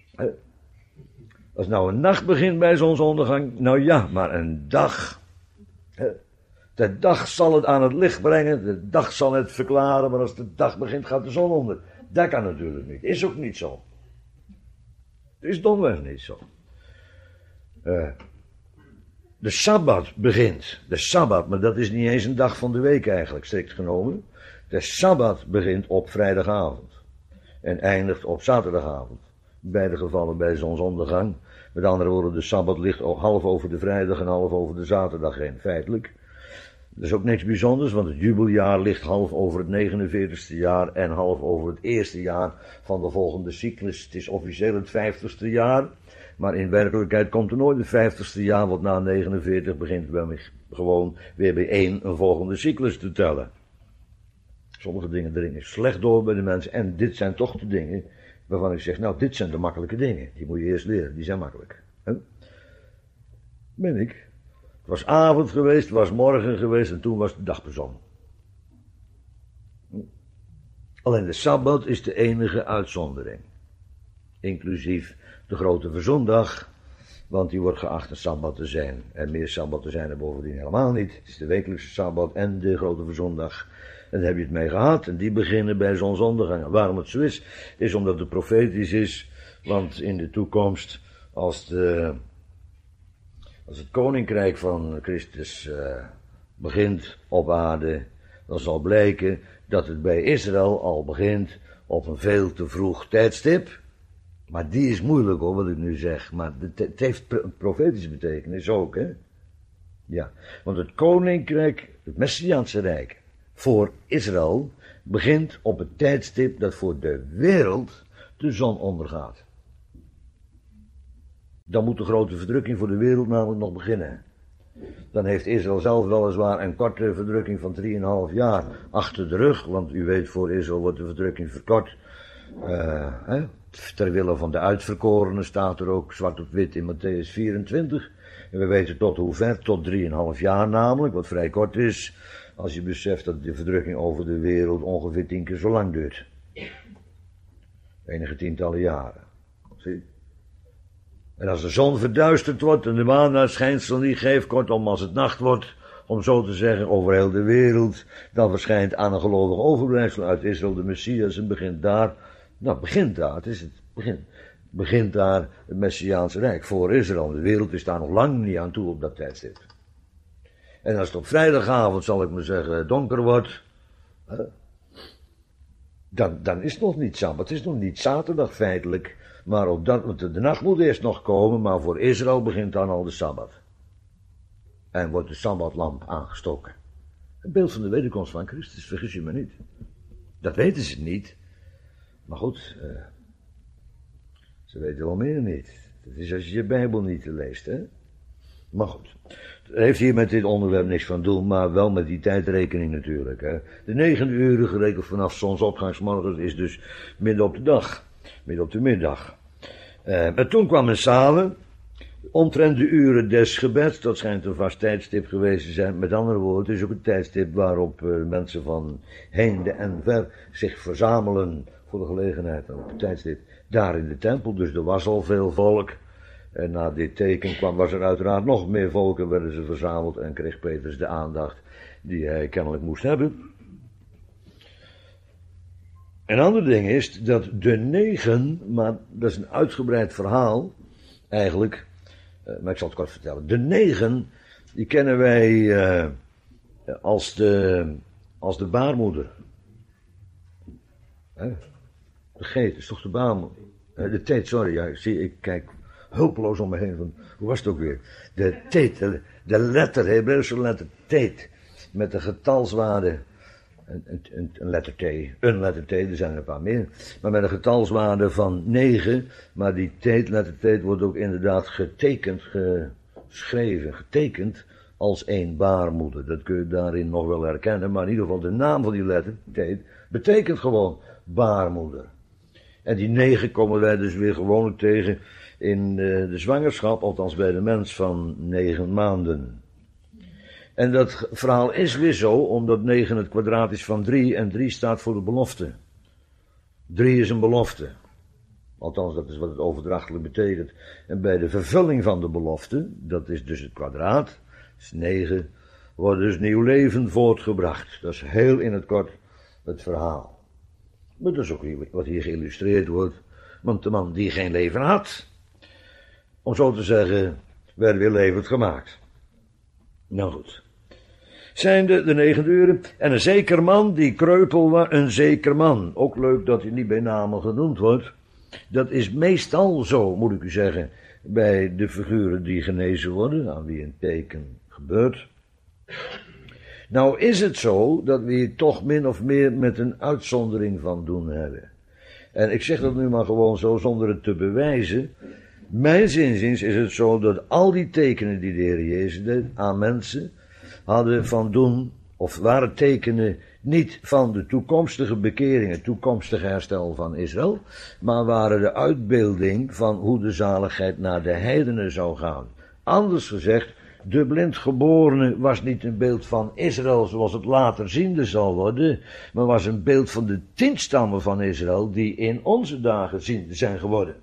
Als nou een nacht begint bij zonsondergang, nou ja, maar een dag. De dag zal het aan het licht brengen, de dag zal het verklaren, maar als de dag begint gaat de zon onder. Dat kan natuurlijk niet, is ook niet zo. Het is domweg niet zo. De Sabbat begint, maar dat is niet eens een dag van de week eigenlijk, strikt genomen. De Sabbat begint op vrijdagavond en eindigt op zaterdagavond. In beide gevallen bij zonsondergang. Met andere woorden, de Sabbat ligt half over de vrijdag en half over de zaterdag heen, feitelijk. Dat is ook niks bijzonders, want het jubeljaar ligt half over het 49ste jaar en half over het eerste jaar van de volgende cyclus. Het is officieel het 50ste jaar, maar in werkelijkheid komt er nooit het 50ste jaar, want na 49 begint men gewoon weer bij een volgende cyclus te tellen. Sommige dingen dringen slecht door bij de mensen en dit zijn toch de dingen waarvan ik zeg, nou, dit zijn de makkelijke dingen. Die moet je eerst leren, die zijn makkelijk. Ben ik. Het was avond geweest, het was morgen geweest en toen was de dag bezonnen. Alleen de Sabbat is de enige uitzondering. Inclusief de grote verzoendag, want die wordt geacht een Sabbat te zijn. En meer Sabbatten zijn er bovendien helemaal niet. Het is de wekelijkse Sabbat en de grote verzoendag. En daar heb je het mee gehad. En die beginnen bij zonsondergang. Waarom het zo is omdat het profetisch is. Want in de toekomst, als het koninkrijk van Christus begint op aarde, dan zal blijken dat het bij Israël al begint op een veel te vroeg tijdstip. Maar die is moeilijk hoor, wat ik nu zeg. Maar het heeft profetische betekenis ook, hè. Ja, want het koninkrijk, het Messiaanse rijk, voor Israël begint op het tijdstip dat voor de wereld de zon ondergaat. Dan moet de grote verdrukking voor de wereld namelijk nog beginnen. Dan heeft Israël zelf weliswaar een korte verdrukking van 3,5 jaar achter de rug. Want u weet, voor Israël wordt de verdrukking verkort. Ter wille van de uitverkorenen staat er ook zwart op wit in Mattheüs 24. En we weten tot hoe ver, tot 3,5 jaar namelijk, wat vrij kort is. Als je beseft dat de verdrukking over de wereld ongeveer 10 keer zo lang duurt. Enige tientallen jaren. Zie. En als de zon verduisterd wordt en de maan haar schijnsel niet geeft, kortom als het nacht wordt, om zo te zeggen, over heel de wereld, dan verschijnt aan een gelovig overblijfsel uit Israël de Messias en begint daar, het is het begin. Begint daar het Messiaanse Rijk voor Israël. De wereld is daar nog lang niet aan toe op dat tijdstip. En als het op vrijdagavond, zal ik maar zeggen, donker wordt, dan is het nog niet Sabbat. Het is nog niet zaterdag feitelijk. Maar op dat, de nacht moet eerst nog komen, maar voor Israël begint dan al de Sabbat. En wordt de Sabbatlamp aangestoken. Het beeld van de wederkomst van Christus, vergis je me niet. Dat weten ze niet. Maar goed, ze weten wel meer niet. Dat is als je je Bijbel niet leest, hè. Maar goed, het heeft hier met dit onderwerp niks van doen, maar wel met die tijdrekening natuurlijk, hè. De 9 uur gerekend vanaf zonsopgangsmorgens is dus midden op de dag. Midden op de middag. En toen kwam men samen, omtrent de uren des gebeds, dat schijnt een vast tijdstip geweest te zijn. Met andere woorden, het is ook een tijdstip waarop mensen van heinde en ver zich verzamelen voor de gelegenheid op het tijdstip daar in de tempel. Dus er was al veel volk. En na dit teken was er uiteraard nog meer volk en werden ze verzameld en kreeg Petrus de aandacht die hij kennelijk moest hebben. Een ander ding is dat de 9, maar dat is een uitgebreid verhaal, eigenlijk, maar ik zal het kort vertellen. De 9, die kennen wij als de baarmoeder. De geet is toch de baarmoeder? De teet, sorry, ja, zie, ik kijk hulpeloos om me heen van, hoe was het ook weer? De teet, de letter, de Hebreeuwse letter teet, met de getalswaarde. Een letter T, er zijn er een paar meer, maar met een getalswaarde van 9, maar die letter T wordt ook inderdaad getekend, geschreven, getekend als een baarmoeder. Dat kun je daarin nog wel herkennen, maar in ieder geval de naam van die letter T betekent gewoon baarmoeder. En die 9 komen wij dus weer gewoonlijk tegen in de zwangerschap, althans bij de mens van 9 maanden. En dat verhaal is weer zo, omdat 9 het kwadraat is van 3 en 3 staat voor de belofte. 3 is een belofte. Althans, dat is wat het overdrachtelijk betekent. En bij de vervulling van de belofte, dat is dus het kwadraat, is 9, wordt dus nieuw leven voortgebracht. Dat is heel in het kort het verhaal. Maar dat is ook wat hier geïllustreerd wordt. Want de man die geen leven had, om zo te zeggen, werd weer levend gemaakt. Nou goed. Zijn de 9 uren. En een zeker man die kreupel was, een zeker man. Ook leuk dat hij niet bij namen genoemd wordt. Dat is meestal zo, moet ik u zeggen, bij de figuren die genezen worden, aan wie een teken gebeurt. Nou is het zo dat we hier toch min of meer met een uitzondering van doen hebben. En ik zeg dat nu maar gewoon zo, zonder het te bewijzen. Mijns inziens is het zo dat al die tekenen die de Heer Jezus deed aan mensen, hadden van doen, of waren tekenen niet van de toekomstige bekering, het toekomstige herstel van Israël, maar waren de uitbeelding van hoe de zaligheid naar de heidenen zou gaan. Anders gezegd, de blindgeborene was niet een beeld van Israël zoals het later ziende zal worden, maar was een beeld van de 10 stammen van Israël die in onze dagen ziende zijn geworden.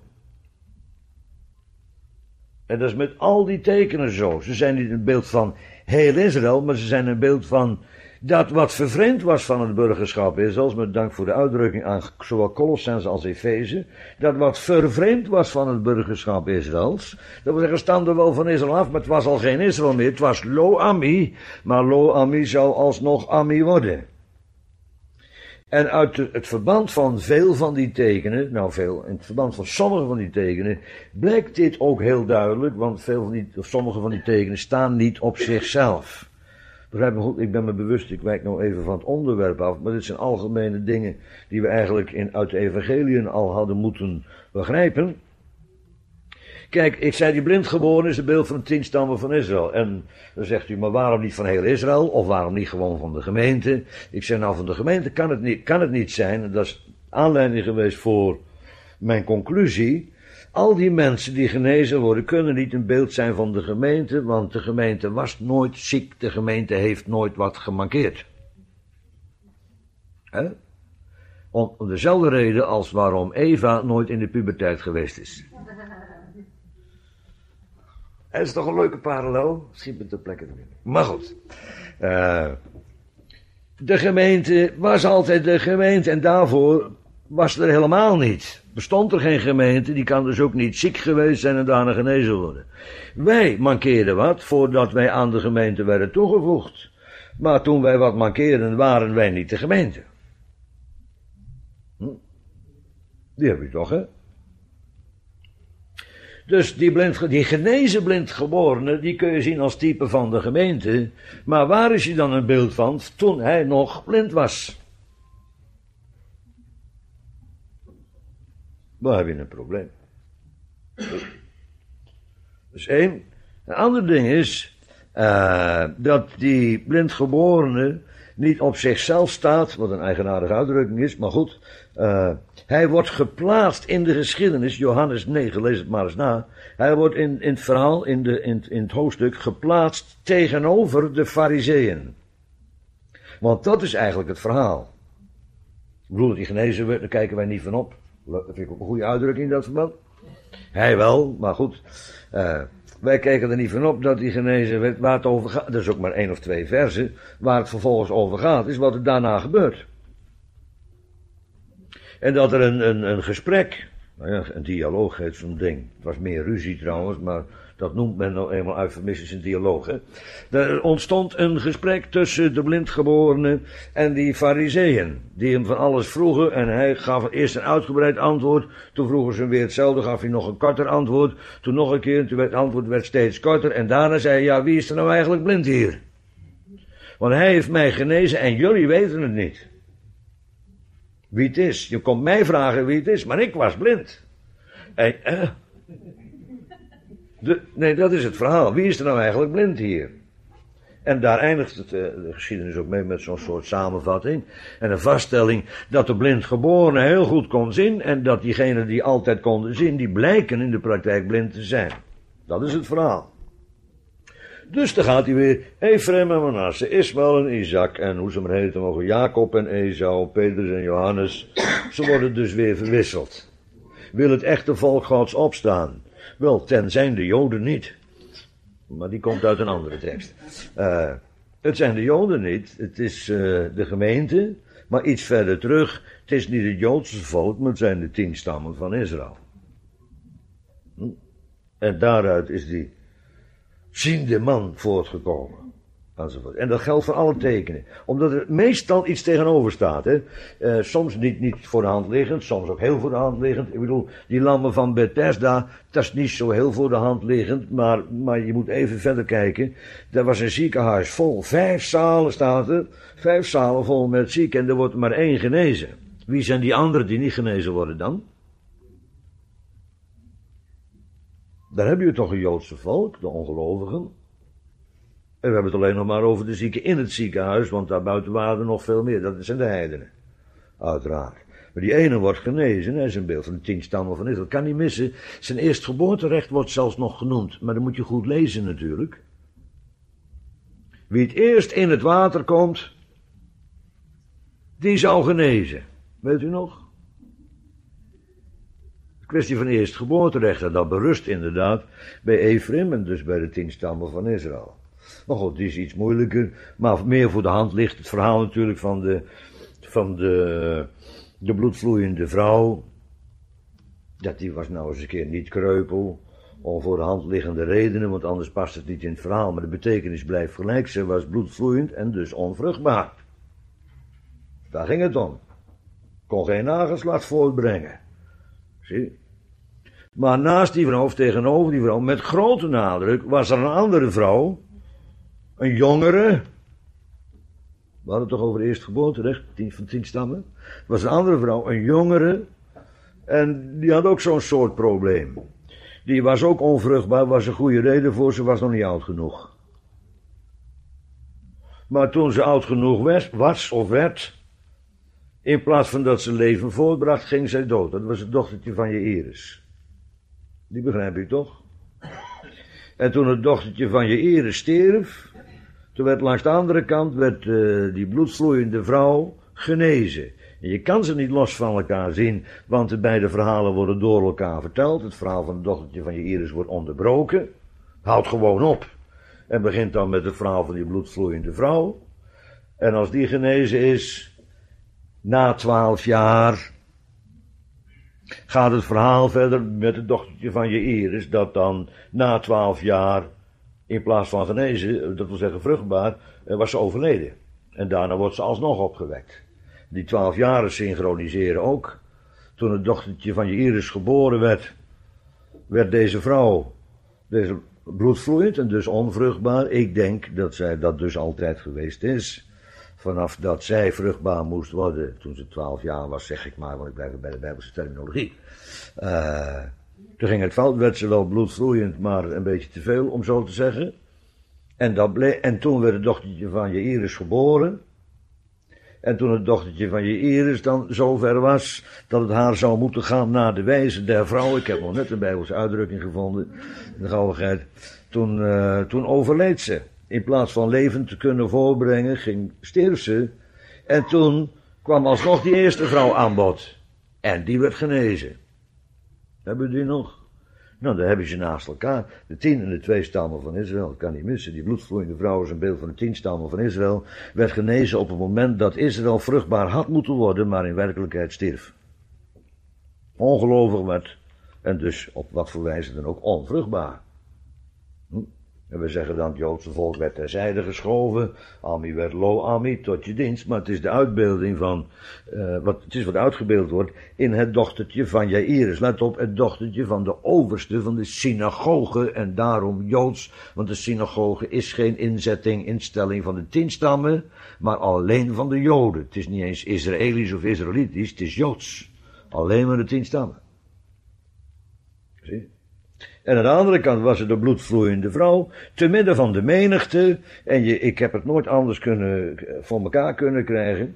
En dat is met al die tekenen zo. Ze zijn niet een beeld van heel Israël, maar ze zijn een beeld van dat wat vervreemd was van het burgerschap Israëls, met dank voor de uitdrukking aan zowel Colossense als Efeze, dat wat vervreemd was van het burgerschap Israëls, dat wil zeggen, stamde wel van Israël af, maar het was al geen Israël meer, het was Lo-Ami, maar Lo-Ami zou alsnog Ami worden. En uit het verband van veel van die tekenen, in het verband van sommige van die tekenen, blijkt dit ook heel duidelijk, want sommige van die tekenen staan niet op zichzelf. Begrijp me goed, ik ben me bewust, ik wijk nou even van het onderwerp af, maar dit zijn algemene dingen die we eigenlijk uit de evangeliën al hadden moeten begrijpen. Kijk, ik zei die blindgeboren is het beeld van de 10 stammen van Israël. En dan zegt u, maar waarom niet van heel Israël? Of waarom niet gewoon van de gemeente? Ik zeg, nou van de gemeente kan het niet zijn. En dat is aanleiding geweest voor mijn conclusie. Al die mensen die genezen worden, kunnen niet een beeld zijn van de gemeente. Want de gemeente was nooit ziek. De gemeente heeft nooit wat gemankeerd. Om dezelfde reden als waarom Eva nooit in de puberteit geweest is. Dat is toch een leuke parallel? Schiet me ter plekke te binnen. Maar goed. De gemeente was altijd de gemeente en daarvoor was er helemaal niet. Bestond er geen gemeente, die kan dus ook niet ziek geweest zijn en daarna genezen worden. Wij mankeerden wat voordat wij aan de gemeente werden toegevoegd. Maar toen wij wat mankeerden, waren wij niet de gemeente. Die heb je toch, hè? Dus die genezen blindgeborene, die kun je zien als type van de gemeente. Maar waar is hij dan een beeld van toen hij nog blind was? Daar heb je een probleem. Dus één. Een ander ding is dat die blindgeborene niet op zichzelf staat, wat een eigenaardige uitdrukking is, maar goed. Hij wordt geplaatst in de geschiedenis, Johannes 9, lees het maar eens na. Hij wordt in het verhaal, in het hoofdstuk, geplaatst tegenover de Farizeeën. Want dat is eigenlijk het verhaal. Ik bedoel dat hij genezen werd, daar kijken wij niet van op. Dat vind ik ook een goede uitdrukking in dat verband. Hij wel, maar goed. Wij kijken er niet van op dat hij genezen werd, waar het over gaat. Dat is ook maar 1 of 2 versen. Waar het vervolgens over gaat, is wat er daarna gebeurt. En dat er een gesprek, nou ja, een dialoog heet zo'n ding. Het was meer ruzie trouwens, maar dat noemt men nou eenmaal eufemistisch een dialoog. Hè. Er ontstond een gesprek tussen de blindgeborene en die Farizeeën, die hem van alles vroegen en hij gaf eerst een uitgebreid antwoord. Toen vroegen ze hem weer hetzelfde, gaf hij nog een korter antwoord. Toen nog een keer, toen werd het antwoord werd steeds korter en daarna zei hij, ja, wie is er nou eigenlijk blind hier? Want hij heeft mij genezen en jullie weten het niet. Wie het is. Je komt mij vragen wie het is, maar ik was blind. Nee, dat is het verhaal. Wie is er nou eigenlijk blind hier? En daar eindigt de geschiedenis ook mee met zo'n soort samenvatting. En een vaststelling dat de blindgeborene heel goed kon zien. En dat diegenen die altijd konden zien, die blijken in de praktijk blind te zijn. Dat is het verhaal. Dus dan gaat hij weer, Efraim en Manasse, Ismael en Isaac en hoe ze maar heten mogen, Jacob en Esau, Petrus en Johannes. Ze worden dus weer verwisseld. Wil het echte volk Gods opstaan? Wel, tenzij de Joden niet. Maar die komt uit een andere tekst. Het zijn de Joden niet, het is de gemeente, maar iets verder terug, het is niet het Joodse volk, maar het zijn de 10 stammen van Israël. En daaruit is die ziende man voortgekomen. Enzovoort. En dat geldt voor alle tekenen. Omdat er meestal iets tegenover staat. Hè. Soms niet voor de hand liggend, soms ook heel voor de hand liggend. Ik bedoel, die lammen van Bethesda, dat is niet zo heel voor de hand liggend. Maar je moet even verder kijken. Er was een ziekenhuis vol. 5 zalen staat er. 5 zalen vol met zieken en er wordt maar 1 genezen. Wie zijn die anderen die niet genezen worden dan? Daar heb je toch een Joodse volk, de ongelovigen. En we hebben het alleen nog maar over de zieken in het ziekenhuis, want daarbuiten waren er nog veel meer. Dat zijn de heidenen, uiteraard. Maar die ene wordt genezen, hij is een beeld van de 10 stammen van Israël. Kan niet missen, zijn eerstgeboorterecht wordt zelfs nog genoemd. Maar dan moet je goed lezen natuurlijk. Wie het eerst in het water komt, die zal genezen. Weet u nog? Kwestie van eerstgeboorterecht, en dat berust inderdaad bij Efraim en dus bij de 10 stammen van Israël. Maar goed, die is iets moeilijker, maar meer voor de hand ligt het verhaal natuurlijk van de bloedvloeiende vrouw. Dat die was nou eens een keer niet kreupel, om voor de hand liggende redenen, want anders past het niet in het verhaal, maar de betekenis blijft gelijk. Ze was bloedvloeiend en dus onvruchtbaar. Daar ging het om. Kon geen nageslacht voortbrengen. Zie? Maar naast die vrouw, of tegenover die vrouw, met grote nadruk, was er een andere vrouw, een jongere. We hadden het toch over eerstgeboorterecht, van 10 stammen. Er was een andere vrouw, een jongere, en die had ook zo'n soort probleem. Die was ook onvruchtbaar, was een goede reden voor, ze was nog niet oud genoeg. Maar toen ze oud genoeg was of werd, in plaats van dat ze leven voortbracht, ging zij dood. Dat was het dochtertje van Jaïrus. Die begrijp je toch? En toen het dochtertje van Jaïrus stierf, toen werd langs de andere kant die bloedvloeiende vrouw genezen. En je kan ze niet los van elkaar zien, want de beide verhalen worden door elkaar verteld. Het verhaal van het dochtertje van Jaïrus wordt onderbroken. Houdt gewoon op. En begint dan met het verhaal van die bloedvloeiende vrouw. En als die genezen is, na 12 jaar, gaat het verhaal verder met het dochtertje van Jaïrus, dat dan na 12 jaar, in plaats van genezen, dat wil zeggen vruchtbaar, was ze overleden. En daarna wordt ze alsnog opgewekt. Die 12 jaren synchroniseren ook. Toen het dochtertje van Jaïrus geboren werd deze vrouw, deze bloedvloeiend en dus onvruchtbaar. Ik denk dat zij dat dus altijd geweest is. Vanaf dat zij vruchtbaar moest worden, toen ze 12 jaar was, zeg ik maar, want ik blijf bij de Bijbelse terminologie. Toen ging het fout, werd ze wel bloedvloeiend, maar een beetje te veel, om zo te zeggen. En toen werd het dochtertje van Jaïrus geboren. En toen het dochtertje van Jaïrus dan zover was, dat het haar zou moeten gaan naar de wijze der vrouw. Ik heb nog net een Bijbelse uitdrukking gevonden, in de gauwigheid. Toen overleed ze. In plaats van leven te kunnen voorbrengen, stierf ze. En toen kwam alsnog die eerste vrouw aan bod. En die werd genezen. Hebben we die nog? Nou, dan hebben ze naast elkaar. De 10 en de 2 stammen van Israël. Dat kan niet missen. Die bloedvloeiende vrouw is een beeld van de 10 stammen van Israël. Werd genezen op het moment dat Israël vruchtbaar had moeten worden, maar in werkelijkheid stierf. Ongelovig werd. En dus op wat voor wijze dan ook onvruchtbaar. En we zeggen dan, het Joodse volk werd terzijde geschoven. Ami werd lo ami, tot je dienst. Maar het is de uitbeelding van, het is wat uitgebeeld wordt in het dochtertje van Jaïrus. Let op, het dochtertje van de overste van de synagoge. En daarom Joods, want de synagoge is geen instelling van de 10 stammen, maar alleen van de Joden. Het is niet eens Israëlisch of Israëlitisch, het is Joods. Alleen maar de 10 stammen. Zie? En aan de andere kant was het de bloedvloeiende vrouw, te midden van de menigte, en ik heb het nooit anders voor elkaar kunnen krijgen.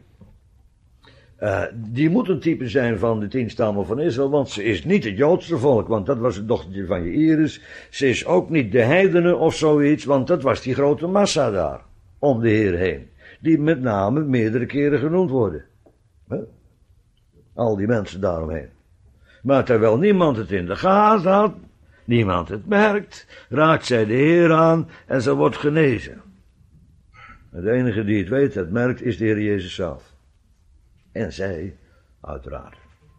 Die moet een type zijn van de 10 stammen van Israël, want ze is niet het Joodse volk, want dat was het dochtertje van Jaïrus. Ze is ook niet de heidenen of zoiets, want dat was die grote massa daar, om de Heer heen. Die met name meerdere keren genoemd worden. Al die mensen daaromheen. Maar terwijl niemand het in de gaten had, niemand het merkt, raakt zij de Heer aan en ze wordt genezen. De enige die het weet, het merkt, is de Heer Jezus zelf. En zij, uiteraard.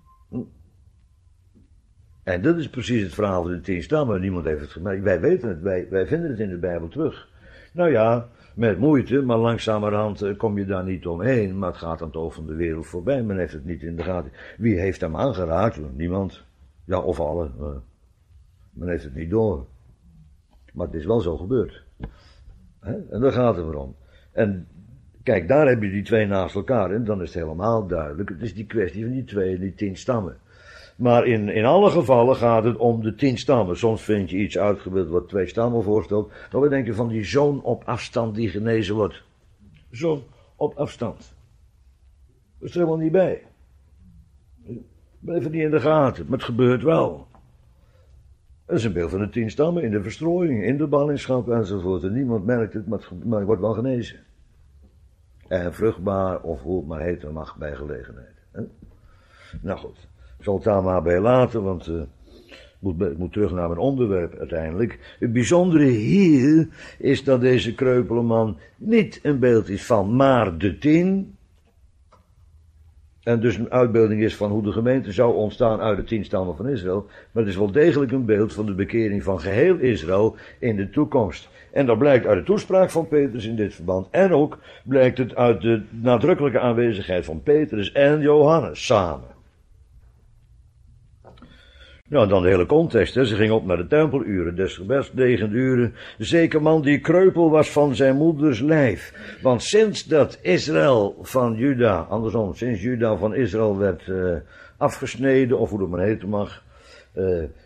En dat is precies het verhaal van de 10 stammen. Niemand heeft het gemerkt. Wij weten het, wij vinden het in de Bijbel terug. Nou ja, met moeite, maar langzamerhand kom je daar niet omheen. Maar het gaat dan toch van de wereld voorbij. Men heeft het niet in de gaten. Wie heeft hem aangeraakt? Niemand. Ja, of alle. Men heeft het niet door. Maar het is wel zo gebeurd. En daar gaat het om. En kijk, daar heb je die 2 naast elkaar. En dan is het helemaal duidelijk. Het is die kwestie van die 2 en die 10 stammen. Maar in alle gevallen gaat het om de 10 stammen. Soms vind je iets uitgebeeld wat 2 stammen voorstelt. Maar we denken van die zoon op afstand die genezen wordt. Zoon op afstand. Dat is er helemaal niet bij. Blijf het niet in de gaten. Maar het gebeurt wel. Dat is een beeld van de 10 stammen in de verstrooiing, in de ballingschap enzovoort. En niemand merkt het, maar het wordt wel genezen. En vruchtbaar, of hoe het maar heten mag, bij gelegenheid. Nou goed, ik zal het daar maar bij laten, want ik moet terug naar mijn onderwerp uiteindelijk. Het bijzondere hier is dat deze kreupele man niet een beeld is van maar de 10... En dus een uitbeelding is van hoe de gemeente zou ontstaan uit de 10 stammen van Israël. Maar het is wel degelijk een beeld van de bekering van geheel Israël in de toekomst. En dat blijkt uit de toespraak van Petrus in dit verband. En ook blijkt het uit de nadrukkelijke aanwezigheid van Petrus en Johannes samen. Nou, dan de hele context. Ze ging op naar de tempeluren, des gebeds 9 uren. Zeker man die kreupel was van zijn moeders lijf. Want sinds dat Israël van Juda, andersom, sinds Juda van Israël werd afgesneden, of hoe dat maar heten mag,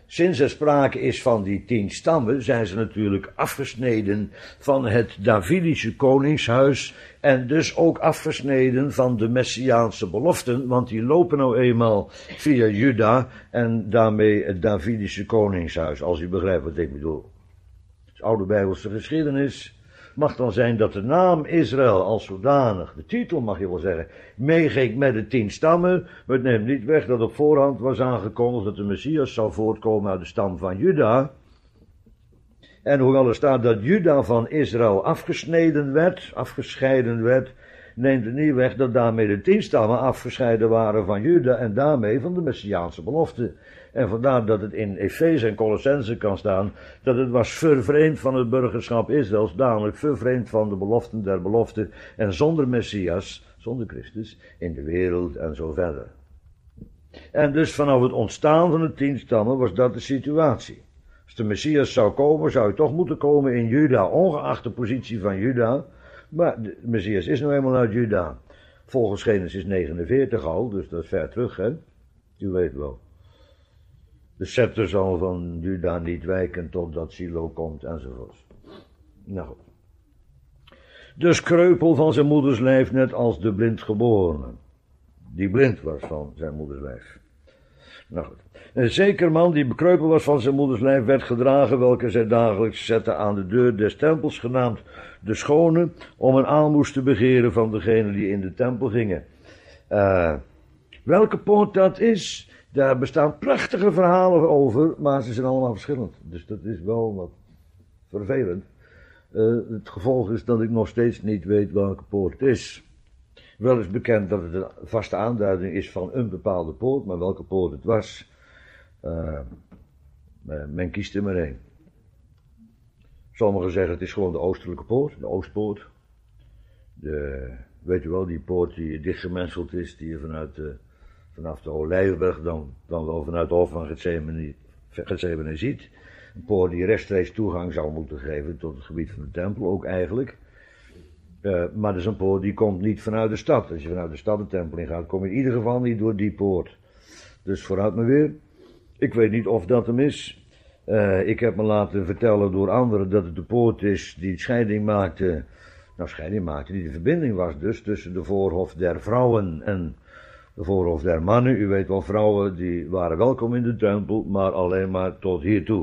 sinds er sprake is van die 10 stammen, zijn ze natuurlijk afgesneden van het Davidische koningshuis en dus ook afgesneden van de Messiaanse beloften, want die lopen nou eenmaal via Juda en daarmee het Davidische koningshuis, als u begrijpt wat ik bedoel. Dus oude Bijbelse geschiedenis mag dan zijn dat de naam Israël als zodanig, de titel mag je wel zeggen, meeging met de 10 stammen, maar het neemt niet weg dat op voorhand was aangekondigd dat de Messias zou voortkomen uit de stam van Juda. En hoewel er staat dat Juda van Israël afgescheiden werd, neemt het niet weg dat daarmee de 10 stammen afgescheiden waren van Juda en daarmee van de Messiaanse belofte. En vandaar dat het in Efeze en Colossense kan staan, dat het was vervreemd van het burgerschap Israëls, namelijk vervreemd van de beloften der beloften en zonder Messias, zonder Christus, in de wereld en zo verder. En dus vanaf het ontstaan van de 10 stammen was dat de situatie. Als de Messias zou komen, zou hij toch moeten komen in Juda, ongeacht de positie van Juda. Maar de Messias is nou eenmaal uit Juda. Volgens Genesis 49 al, dus dat is ver terug, hè. U weet wel. De scepter zal van Juda niet wijken totdat Silo komt, enzovoort. Nou goed. Dus kreupel van zijn moeders lijf, net als de blindgeborene. Die blind was van zijn moeders lijf. Nou goed. Een zeker man die bekreupel was van zijn moeders lijf werd gedragen, welke zij dagelijks zette aan de deur des tempels, genaamd de schone, om een aalmoes te begeren van degenen die in de tempel gingen. Welke poort dat is, daar bestaan prachtige verhalen over, maar ze zijn allemaal verschillend. Dus dat is wel wat vervelend. Het gevolg is dat ik nog steeds niet weet welke poort het is. Wel is bekend dat het een vaste aanduiding is van een bepaalde poort, maar welke poort het was, men kiest er maar één. Sommigen zeggen het is gewoon de oostelijke poort, de Oostpoort. Weet je wel, die poort die dichtgemenseld is, die je vanaf de Olijfberg dan wel vanuit de hof van Gethsemane ziet. Een poort die rechtstreeks toegang zou moeten geven tot het gebied van de tempel, ook eigenlijk. Maar dat is een poort die komt niet vanuit de stad. Als je vanuit de stad de tempel in gaat, kom je in ieder geval niet door die poort. Dus vooruit maar weer. Ik weet niet of dat hem is. Ik heb me laten vertellen door anderen dat het de poort is die scheiding maakte. Die de verbinding was dus tussen de voorhof der vrouwen en de voorhof der mannen. U weet wel, vrouwen die waren welkom in de tempel, maar alleen maar tot hiertoe.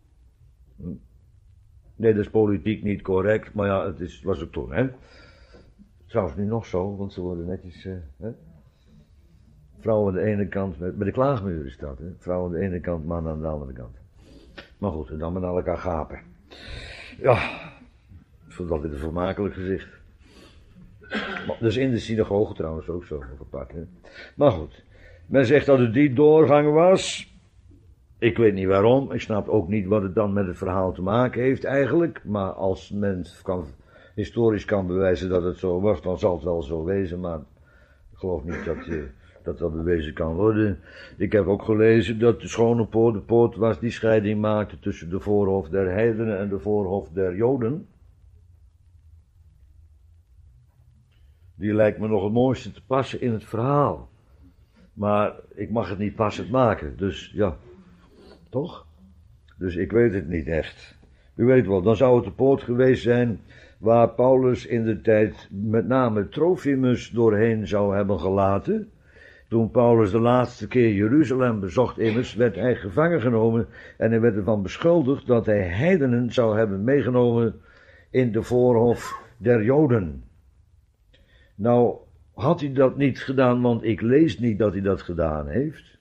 Nee, dat is politiek niet correct, maar ja, was ook toen, hè. Trouwens nu nog zo, want ze worden netjes, hè. Vrouwen aan de ene kant, bij de klaagmuur is dat, hè. Vrouwen aan de ene kant, mannen aan de andere kant. Maar goed, en dan met elkaar gapen. Ja, ik vond dat altijd een vermakelijk gezicht. Maar, dat is in de synagoge trouwens ook zo, of apart, hè. Maar goed, men zegt dat het die doorgang was. Ik weet niet waarom, ik snap ook niet wat het dan met het verhaal te maken heeft eigenlijk. Maar als men historisch kan bewijzen dat het zo was, dan zal het wel zo wezen. Maar ik geloof niet dat bewezen kan worden. Ik heb ook gelezen dat de schone poort de poort was die scheiding maakte tussen de voorhof der heidenen en de voorhof der Joden. Die lijkt me nog het mooiste te passen in het verhaal. Maar ik mag het niet passend maken, dus ja. Toch? Dus ik weet het niet echt. U weet wel, dan zou het de poort geweest zijn waar Paulus in de tijd met name Trofimus doorheen zou hebben gelaten. Toen Paulus de laatste keer Jeruzalem bezocht immers, werd hij gevangen genomen en hij werd ervan beschuldigd dat hij heidenen zou hebben meegenomen in de voorhof der Joden. Nou, had hij dat niet gedaan, want ik lees niet dat hij dat gedaan heeft.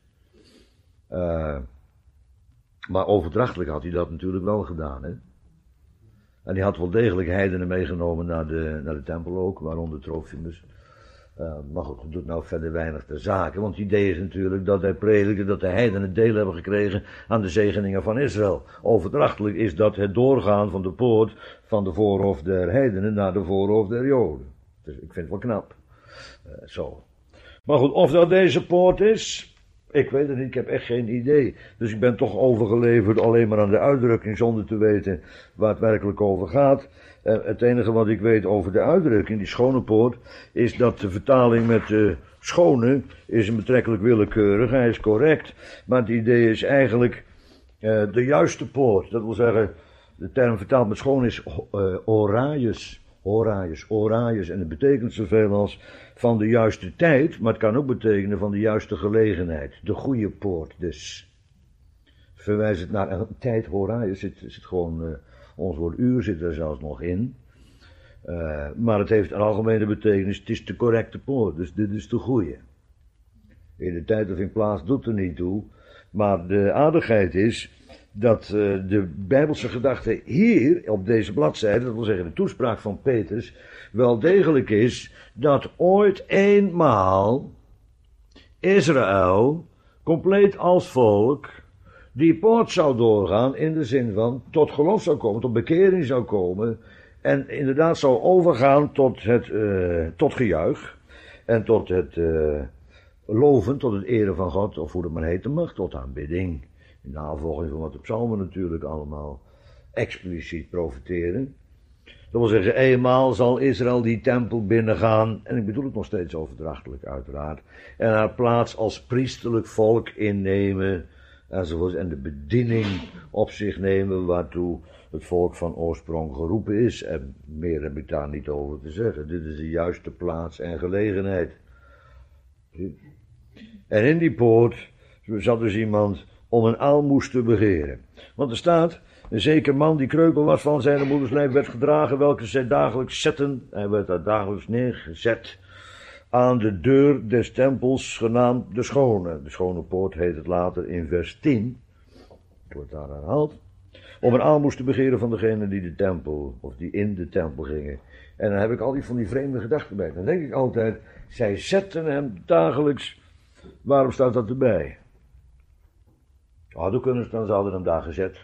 Maar overdrachtelijk had hij dat natuurlijk wel gedaan, hè. En hij had wel degelijk heidenen meegenomen naar de tempel ook, waaronder Trofimus. Maar goed, dat doet nou verder weinig ter zake, want het idee is natuurlijk dat hij predikte dat de heidenen deel hebben gekregen aan de zegeningen van Israël. Overdrachtelijk is dat het doorgaan van de poort van de voorhof der heidenen naar de voorhof der Joden. Dus ik vind het wel knap. Zo. Maar goed, of dat deze poort is, ik weet het niet, ik heb echt geen idee. Dus ik ben toch overgeleverd alleen maar aan de uitdrukking zonder te weten waar het werkelijk over gaat. Het enige wat ik weet over de uitdrukking, die schone poort, is dat de vertaling met de schone is een betrekkelijk willekeurig. Hij is correct, maar het idee is eigenlijk De juiste poort, dat wil zeggen, de term vertaald met schoon is oraius. En het betekent zoveel als van de juiste tijd, maar het kan ook betekenen van de juiste gelegenheid. De goede poort dus. Verwijst het naar een tijd, oraius, zit gewoon, ons woord uur zit er zelfs nog in. Maar het heeft een algemene betekenis, het is de correcte poort, dus dit is de goede. In de tijd of in plaats doet er niet toe, maar de aardigheid is dat de Bijbelse gedachte hier op deze bladzijde, dat wil zeggen de toespraak van Petrus, wel degelijk is dat ooit eenmaal Israël, compleet als volk, die poort zou doorgaan in de zin van tot geloof zou komen, tot bekering zou komen en inderdaad zou overgaan tot gejuich en tot het loven, tot het eren van God, of hoe dat maar heten mag, tot aanbidding. In navolging van wat de psalmen natuurlijk allemaal expliciet profiteren. Dat wil zeggen, eenmaal zal Israël die tempel binnengaan, en ik bedoel het nog steeds overdrachtelijk uiteraard, en haar plaats als priesterlijk volk innemen, enzovoort, en de bediening op zich nemen waartoe het volk van oorsprong geroepen is. En meer heb ik daar niet over te zeggen. Dit is de juiste plaats en gelegenheid. En in die poort zat dus iemand om een aalmoes te begeren. Want er staat, een zeker man die kreupel was van zijn moeders lijf werd gedragen, welke zij dagelijks zetten, hij werd daar dagelijks neergezet, aan de deur des tempels, genaamd de Schone. De Schone poort heet het later in vers 10, het wordt daar herhaald, om een aalmoes te begeren van degene die de tempel, of die in de tempel gingen. En dan heb ik al die van die vreemde gedachten bij. Dan denk ik altijd, zij zetten hem dagelijks. Waarom staat dat erbij? Dan zouden hem daar gezet.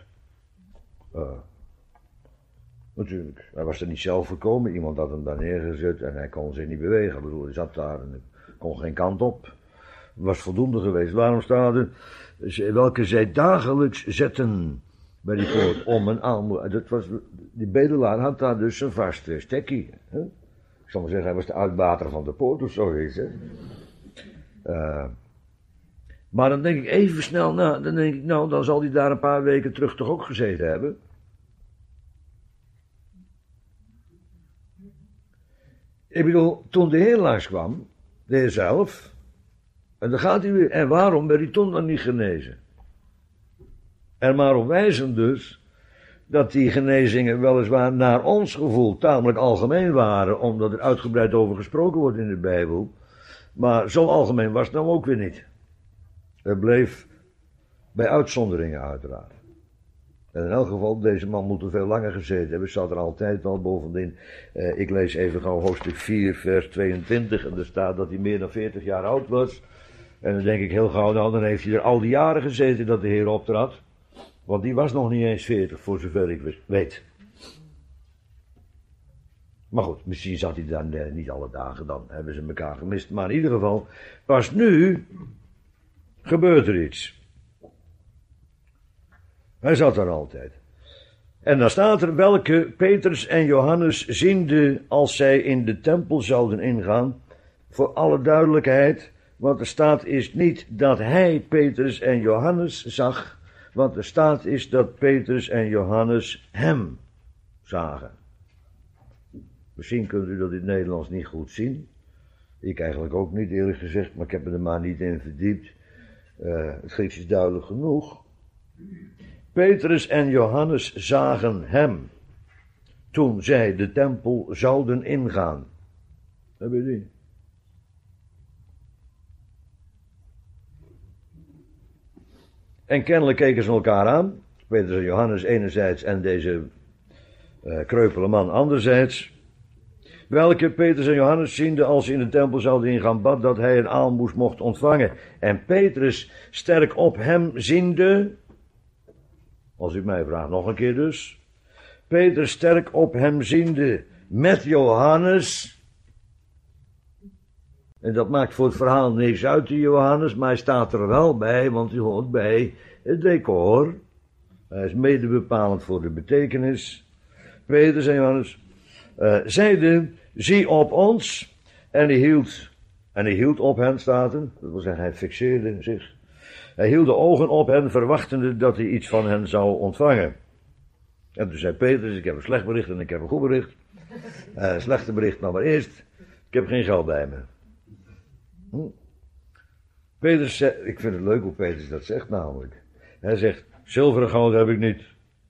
Natuurlijk, hij was er niet zelf gekomen. Iemand had hem daar neergezet en hij kon zich niet bewegen. Ik bedoel, hij zat daar en kon geen kant op. Was voldoende geweest. Waarom staat er, welke zij dagelijks zetten bij die poort om een aalmoes. Die bedelaar had daar dus een vaste stekkie. Hè? Ik zal maar zeggen, hij was de uitbater van de poort of zoiets. Hè? Maar dan denk ik even snel na, dan zal hij daar een paar weken terug toch ook gezeten hebben. Ik bedoel, toen de Heer langskwam, de Heer zelf, en dan gaat hij weer, en waarom werd hij toen dan niet genezen? Er maar op wijzen dus, dat die genezingen weliswaar naar ons gevoel tamelijk algemeen waren, omdat er uitgebreid over gesproken wordt in de Bijbel, maar zo algemeen was het nou ook weer niet. Het bleef bij uitzonderingen uiteraard. En in elk geval, deze man moet er veel langer gezeten hebben, staat er altijd al bovendien. Ik lees even gauw hoofdstuk 4, vers 22, en er staat dat hij meer dan 40 jaar oud was. En dan denk ik heel gauw, nou dan heeft hij er al die jaren gezeten dat de Heer optrad. Want die was nog niet eens 40, voor zover ik weet. Maar goed, misschien zat hij dan niet alle dagen, dan hebben ze elkaar gemist. Maar in ieder geval, pas nu gebeurt er iets. Hij zat er altijd. En dan staat er, welke Petrus en Johannes ziende als zij in de tempel zouden ingaan. Voor alle duidelijkheid, want er staat is niet dat hij Petrus en Johannes zag, want er staat is dat Petrus en Johannes hem zagen. Misschien kunt u dat in het Nederlands niet goed zien. Ik eigenlijk ook niet, eerlijk gezegd, maar ik heb me er maar niet in verdiept. Het Grieks is duidelijk genoeg. Petrus en Johannes zagen hem toen zij de tempel zouden ingaan. Heb je die? En kennelijk keken ze elkaar aan. Petrus en Johannes enerzijds en deze kreupele man anderzijds. Welke Petrus en Johannes ziende als ze in de tempel zouden ingaan, bad dat hij een aalmoes mocht ontvangen. En Petrus sterk op hem ziende, als u mij vraagt nog een keer dus. Petrus sterk op hem ziende met Johannes. En dat maakt voor het verhaal niks uit, die Johannes, maar hij staat er wel bij, want hij hoort bij het decor. Hij is mede bepalend voor de betekenis. Petrus en Johannes zeiden, zie op ons. En hij hield op hen, staat er. Dat wil zeggen, hij fixeerde zich. Hij hield de ogen op hen, verwachtende dat hij iets van hen zou ontvangen. En toen zei Petrus, ik heb een slecht bericht en ik heb een goed bericht. Slechte bericht nou maar eerst, ik heb geen geld bij me. Petrus zei, ik vind het leuk hoe Petrus dat zegt namelijk. Hij zegt, zilver en goud heb ik niet.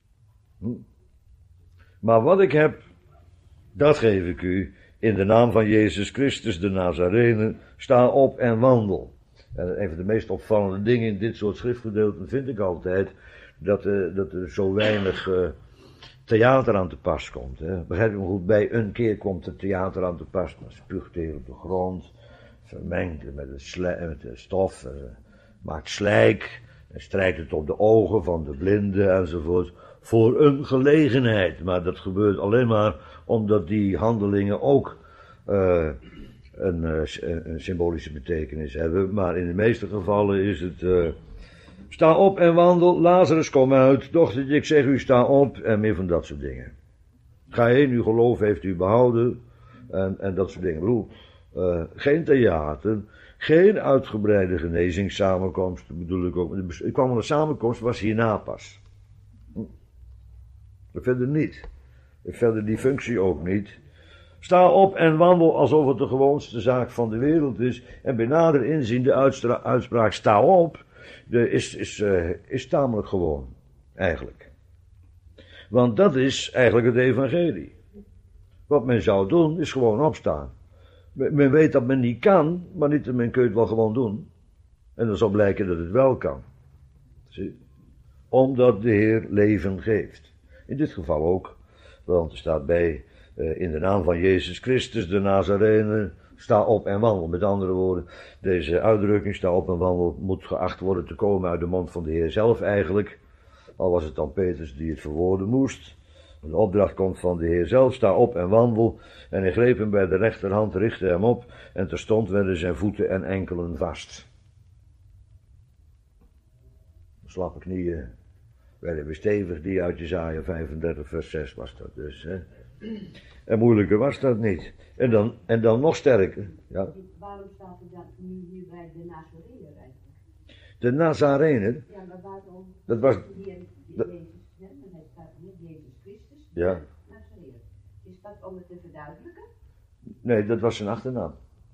Maar wat ik heb, dat geef ik u. In de naam van Jezus Christus de Nazarene, sta op en wandel. En een van de meest opvallende dingen in dit soort schriftgedeelten vind ik altijd, dat er zo weinig theater aan te pas komt. Hè. Begrijp je me goed, bij een keer komt het theater aan te pas, dan spuugt hij op de grond, vermengt met de stof, maakt slijk, en strijkt het op de ogen van de blinden enzovoort, voor een gelegenheid. Maar dat gebeurt alleen maar omdat die handelingen ook een symbolische betekenis hebben. Maar in de meeste gevallen is het, sta op en wandel, Lazarus kom uit, dochtertje ik zeg u sta op, en meer van dat soort dingen. Ga heen, uw geloof heeft u behouden, en dat soort dingen. Ik bedoel, geen theater, geen uitgebreide genezingssamenkomst, bedoel ik ook. Ik kwam aan de samenkomst, was hierna pas. Verder niet. Verder die functie ook niet. Sta op en wandel alsof het de gewoonste zaak van de wereld is. En bij nader inzien de uitspraak sta op, is tamelijk gewoon, eigenlijk. Want dat is eigenlijk het evangelie. Wat men zou doen, is gewoon opstaan. Men weet dat men niet kan, maar niettemin kun je het wel gewoon doen. En dan zal blijken dat het wel kan. Zie? Omdat de Heer leven geeft. In dit geval ook, want er staat bij, in de naam van Jezus Christus, de Nazarene, sta op en wandel. Met andere woorden, deze uitdrukking, sta op en wandel, moet geacht worden te komen uit de mond van de Heer zelf eigenlijk. Al was het dan Petrus die het verwoorden moest. De opdracht komt van de Heer zelf, sta op en wandel. En hij greep hem bij de rechterhand, richtte hem op, en terstond werden zijn voeten en enkelen vast. Slappe knieën werden bestevigd, die uit Jesaja 35 vers 6 was dat dus. Hè. En moeilijker was dat niet. En dan nog sterker. Ja. Waarom staat er dan nu hier bij de Nazarener eigenlijk? De Nazarener? Ja, maar waarom? Dat was... Jezus, hè, en hij staat hier, Jezus Christus, Ja. Nazarener. Is dat om het te verduidelijken? Nee, dat was zijn achternaam.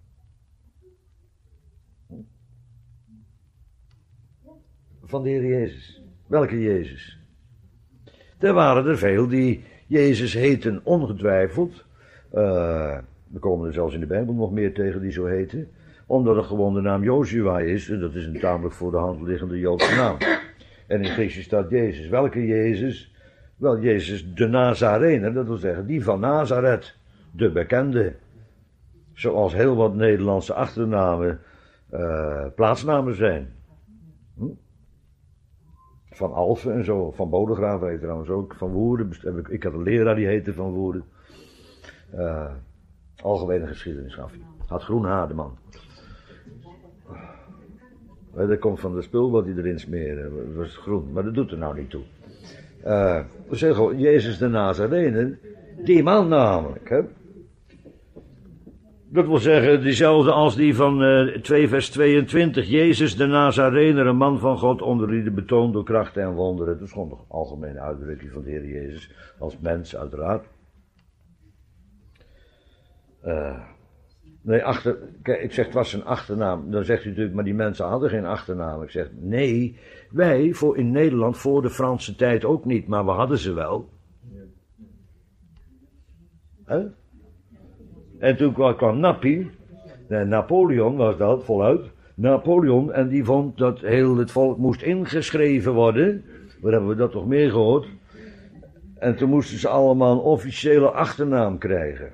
Van de Heer Jezus. Welke Jezus? Er waren er veel die Jezus heten, ongetwijfeld. We komen er zelfs in de Bijbel nog meer tegen die zo heten. Omdat het gewoon de naam Joshua is. En dat is een tamelijk voor de hand liggende Joodse naam. En in Grieks staat Jezus. Welke Jezus? Wel, Jezus de Nazarener. Dat wil zeggen, die van Nazareth. De bekende. Zoals heel wat Nederlandse achternamen plaatsnamen zijn. Van Alphen en zo, van Bodegraaf heet trouwens ook, van Woerden. Ik had een leraar die heette Van Woerden. Algemene geschiedenis gaf hij. Had groen haar, de man. Dat komt van de spul wat hij erin smeerde. Dat was groen, maar dat doet er nou niet toe. We zeggen gewoon, Jezus de Nazarener, die man namelijk, hè. Dat wil zeggen, diezelfde als die van 2 vers 22. Jezus de Nazarener, een man van God, onder wie de betoond door krachten en wonderen. Dat is gewoon de algemene uitdrukking van de Heer Jezus, als mens uiteraard. Kijk, ik zeg het was zijn achternaam. Dan zegt u natuurlijk, maar die mensen hadden geen achternaam. Ik zeg, nee, wij in Nederland voor de Franse tijd ook niet, maar we hadden ze wel. Hè? En toen kwam Nappi, Napoleon was dat, voluit, Napoleon, en die vond dat heel het volk moest ingeschreven worden. Waar hebben we dat toch meer gehoord? En toen moesten ze allemaal een officiële achternaam krijgen.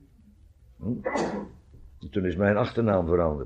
Toen is mijn achternaam veranderd.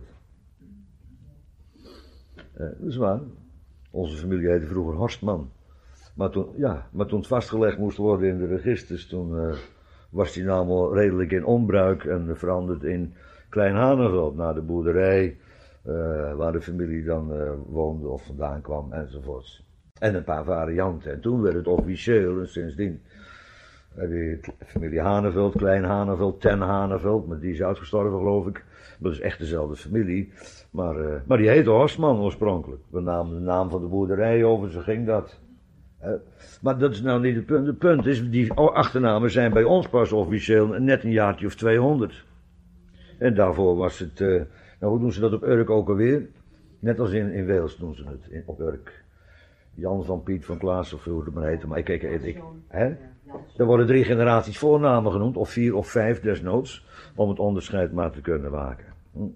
Dat is waar. Onze familie heette vroeger Horstman. Maar toen het vastgelegd moest worden in de registers, toen was die naam al redelijk in onbruik en veranderd in Klein Hanegeld, naar de boerderij waar de familie dan woonde of vandaan kwam enzovoorts. En een paar varianten. En toen werd het officieel en sindsdien Heb je familie Haneveld, Klein Haneveld, Ten Haneveld, maar die is uitgestorven geloof ik. Dat is echt dezelfde familie. Maar die heette Horstman oorspronkelijk. We namen de naam van de boerderij over, zo ging dat. Maar dat is nou niet het punt. Het punt is, die achternamen zijn bij ons pas officieel net een jaartje of 200. En daarvoor was het, nou hoe doen ze dat op Urk ook alweer? Net als in Wales doen ze het op Urk. Jan van Piet van Klaas of hoe het maar heet. Maar er worden 3 generaties voornamen genoemd, of 4 of 5 desnoods, om het onderscheid maar te kunnen maken.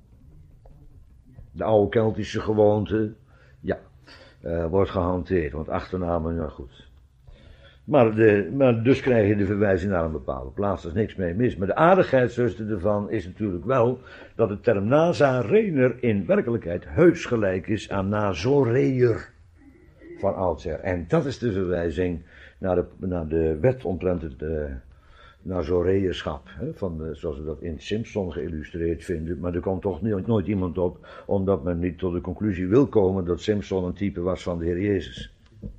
De oude Keltische gewoonte, ja, wordt gehanteerd, want achternamen, ja goed. Maar dus krijg je de verwijzing naar een bepaalde plaats, daar is niks mee mis. Maar de aardigheidszuster ervan is natuurlijk wel dat de term Nazarener in werkelijkheid heus gelijk is aan Nazoreër van oudsher. En dat is de verwijzing naar de wet omtrent het Nazoreërschap, zoals we dat in Simpson geïllustreerd vinden. Maar er komt toch nooit iemand op, omdat men niet tot de conclusie wil komen dat Simpson een type was van de Heer Jezus.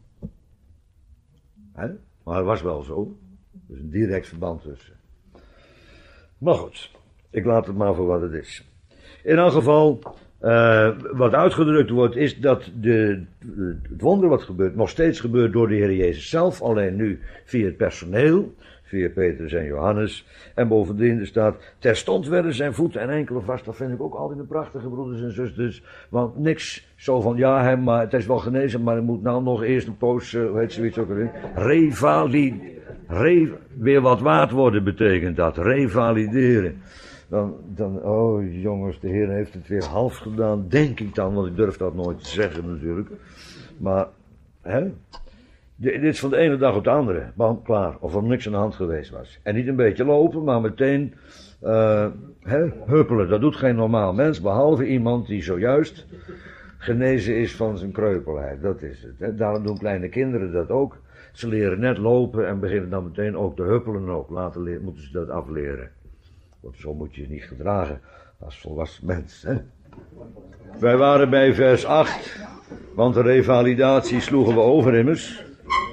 Maar het was wel zo. Er is een direct verband tussen. Maar goed, ik laat het maar voor wat het is. In elk geval, wat uitgedrukt wordt, is dat het wonder wat gebeurt, nog steeds gebeurt door de Heer Jezus zelf, alleen nu via het personeel, via Petrus en Johannes. En bovendien er staat, terstond werden zijn voeten en enkelen vast. Dat vind ik ook altijd een prachtige, broeders en zusters. Want niks zo van, ja, maar het is wel genezen, maar hij moet nou nog eerst een poos, hoe heet zoiets ook alweer? Weer wat waard worden betekent dat, revalideren. Dan, oh jongens, de Heer heeft het weer half gedaan, denk ik dan, want ik durf dat nooit te zeggen natuurlijk. Maar, dit is van de ene dag op de andere, bam, klaar, of er niks aan de hand geweest was. En niet een beetje lopen, maar meteen, huppelen, dat doet geen normaal mens, behalve iemand die zojuist genezen is van zijn kreupelheid, dat is het. Daarom doen kleine kinderen dat ook. Ze leren net lopen en beginnen dan meteen ook te huppelen ook, later moeten ze dat afleren. Want zo moet je je niet gedragen als volwassen mens. Wij waren bij vers 8, want de revalidatie sloegen we over immers.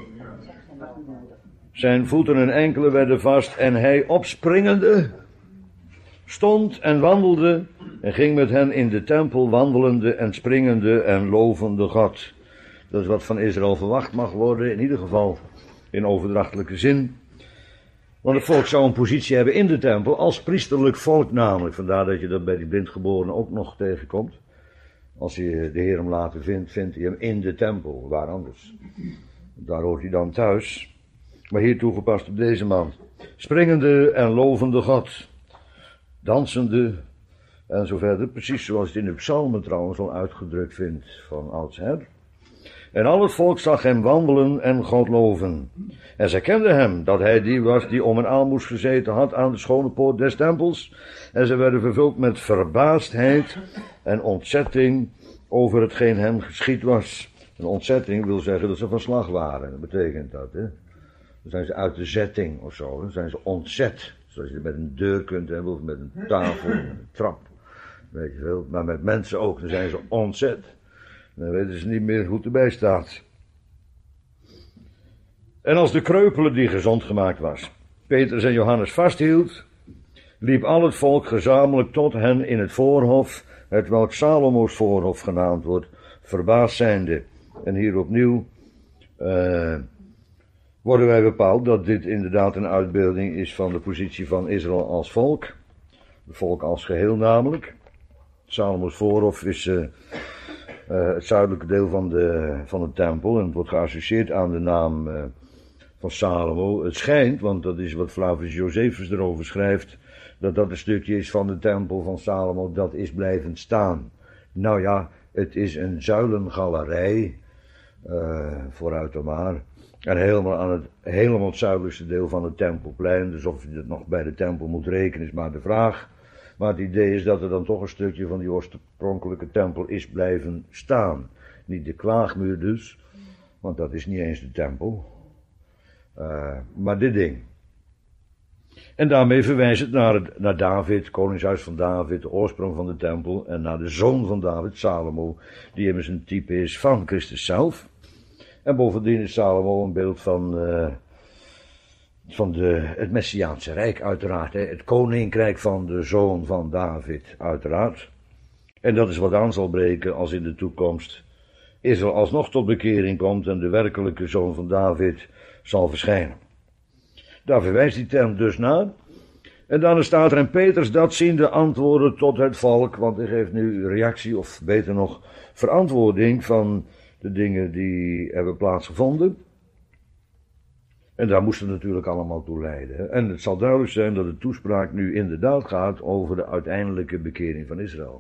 Zijn voeten en enkelen werden vast en hij opspringende stond en wandelde en ging met hen in de tempel wandelende en springende en lovende God. Dat is wat van Israël verwacht mag worden, in ieder geval in overdrachtelijke zin. Want het volk zou een positie hebben in de tempel, als priesterlijk volk namelijk. Vandaar dat je dat bij die blindgeborenen ook nog tegenkomt. Als je de Heer hem later vindt, vindt hij hem in de tempel, waar anders. Daar hoort hij dan thuis. Maar hier toegepast op deze man. Springende en lovende God. Dansende en zo verder. Precies zoals het in de psalmen trouwens al uitgedrukt vindt van oudsher. En al het volk zag hem wandelen en God loven. En zij kenden hem, dat hij die was die om een aalmoes gezeten had aan de schone poort des tempels. En ze werden vervuld met verbaasdheid en ontzetting over hetgeen hem geschied was. Een ontzetting wil zeggen dat ze van slag waren. Dat betekent dat, hè. Dan zijn ze uit de zetting of zo. Dan zijn ze ontzet. Zoals je met een deur kunt hebben of met een tafel, met een trap. Weet je wel. Maar met mensen ook, dan zijn ze ontzet. Dan weten ze niet meer hoe het erbij staat. En als de kreupele die gezond gemaakt was, Petrus en Johannes vasthield, liep al het volk gezamenlijk tot hen in het voorhof, hetwelk Salomo's voorhof genaamd wordt, verbaasd zijnde. En hier opnieuw worden wij bepaald dat dit inderdaad een uitbeelding is van de positie van Israël als volk. Het volk als geheel namelijk. Salomo's voorhof is het zuidelijke deel van de tempel en het wordt geassocieerd aan de naam van Salomo. Het schijnt, want dat is wat Flavius Josephus erover schrijft, dat een stukje is van de tempel van Salomo dat is blijven staan. Nou ja, het is een zuilengalerij, vooruit dan maar. En helemaal het zuidelijkste deel van het tempelplein, dus of je het nog bij de tempel moet rekenen is maar de vraag. Maar het idee is dat er dan toch een stukje van die oorspronkelijke tempel is blijven staan. Niet de klaagmuur dus, want dat is niet eens de tempel. Maar dit ding. En daarmee verwijst het naar David, koningshuis van David, de oorsprong van de tempel. En naar de zoon van David, Salomo, die immers een type is van Christus zelf. En bovendien is Salomo een beeld van van het Messiaanse Rijk uiteraard, hè, het koninkrijk van de zoon van David uiteraard. En dat is wat aan zal breken als in de toekomst Israël alsnog tot bekering komt en de werkelijke zoon van David zal verschijnen. Daar verwijst die term dus naar. En dan staat er: en Petrus dat ziende antwoordde tot het volk, want hij geeft nu reactie, of beter nog verantwoording van de dingen die hebben plaatsgevonden. En daar moest het natuurlijk allemaal toe leiden. En het zal duidelijk zijn dat de toespraak nu inderdaad gaat over de uiteindelijke bekering van Israël.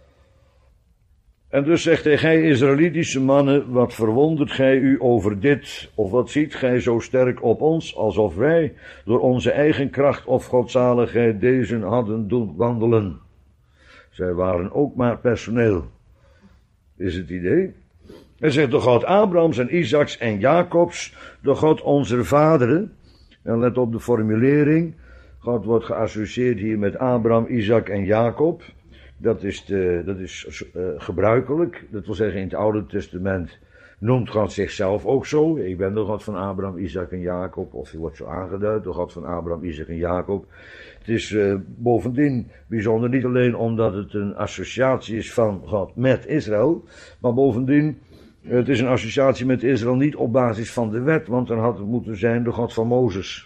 En dus zegt hij: gij Israëlitische mannen, wat verwondert gij u over dit? Of wat ziet gij zo sterk op ons, alsof wij door onze eigen kracht of godzaligheid deze hadden doen wandelen? Zij waren ook maar personeel, is het idee. Hij zegt: de God Abrahams en Isaaks en Jacobs, de God onze vaderen. En let op de formulering. God wordt geassocieerd hier met Abraham, Isaac en Jacob. Dat is gebruikelijk. Dat wil zeggen, in het Oude Testament noemt God zichzelf ook zo. Ik ben de God van Abraham, Isaac en Jacob. Of hij wordt zo aangeduid, de God van Abraham, Isaac en Jacob. Het is bovendien bijzonder, niet alleen omdat het een associatie is van God met Israël. Maar bovendien, het is een associatie met Israël niet op basis van de wet. Want dan had het moeten zijn de God van Mozes.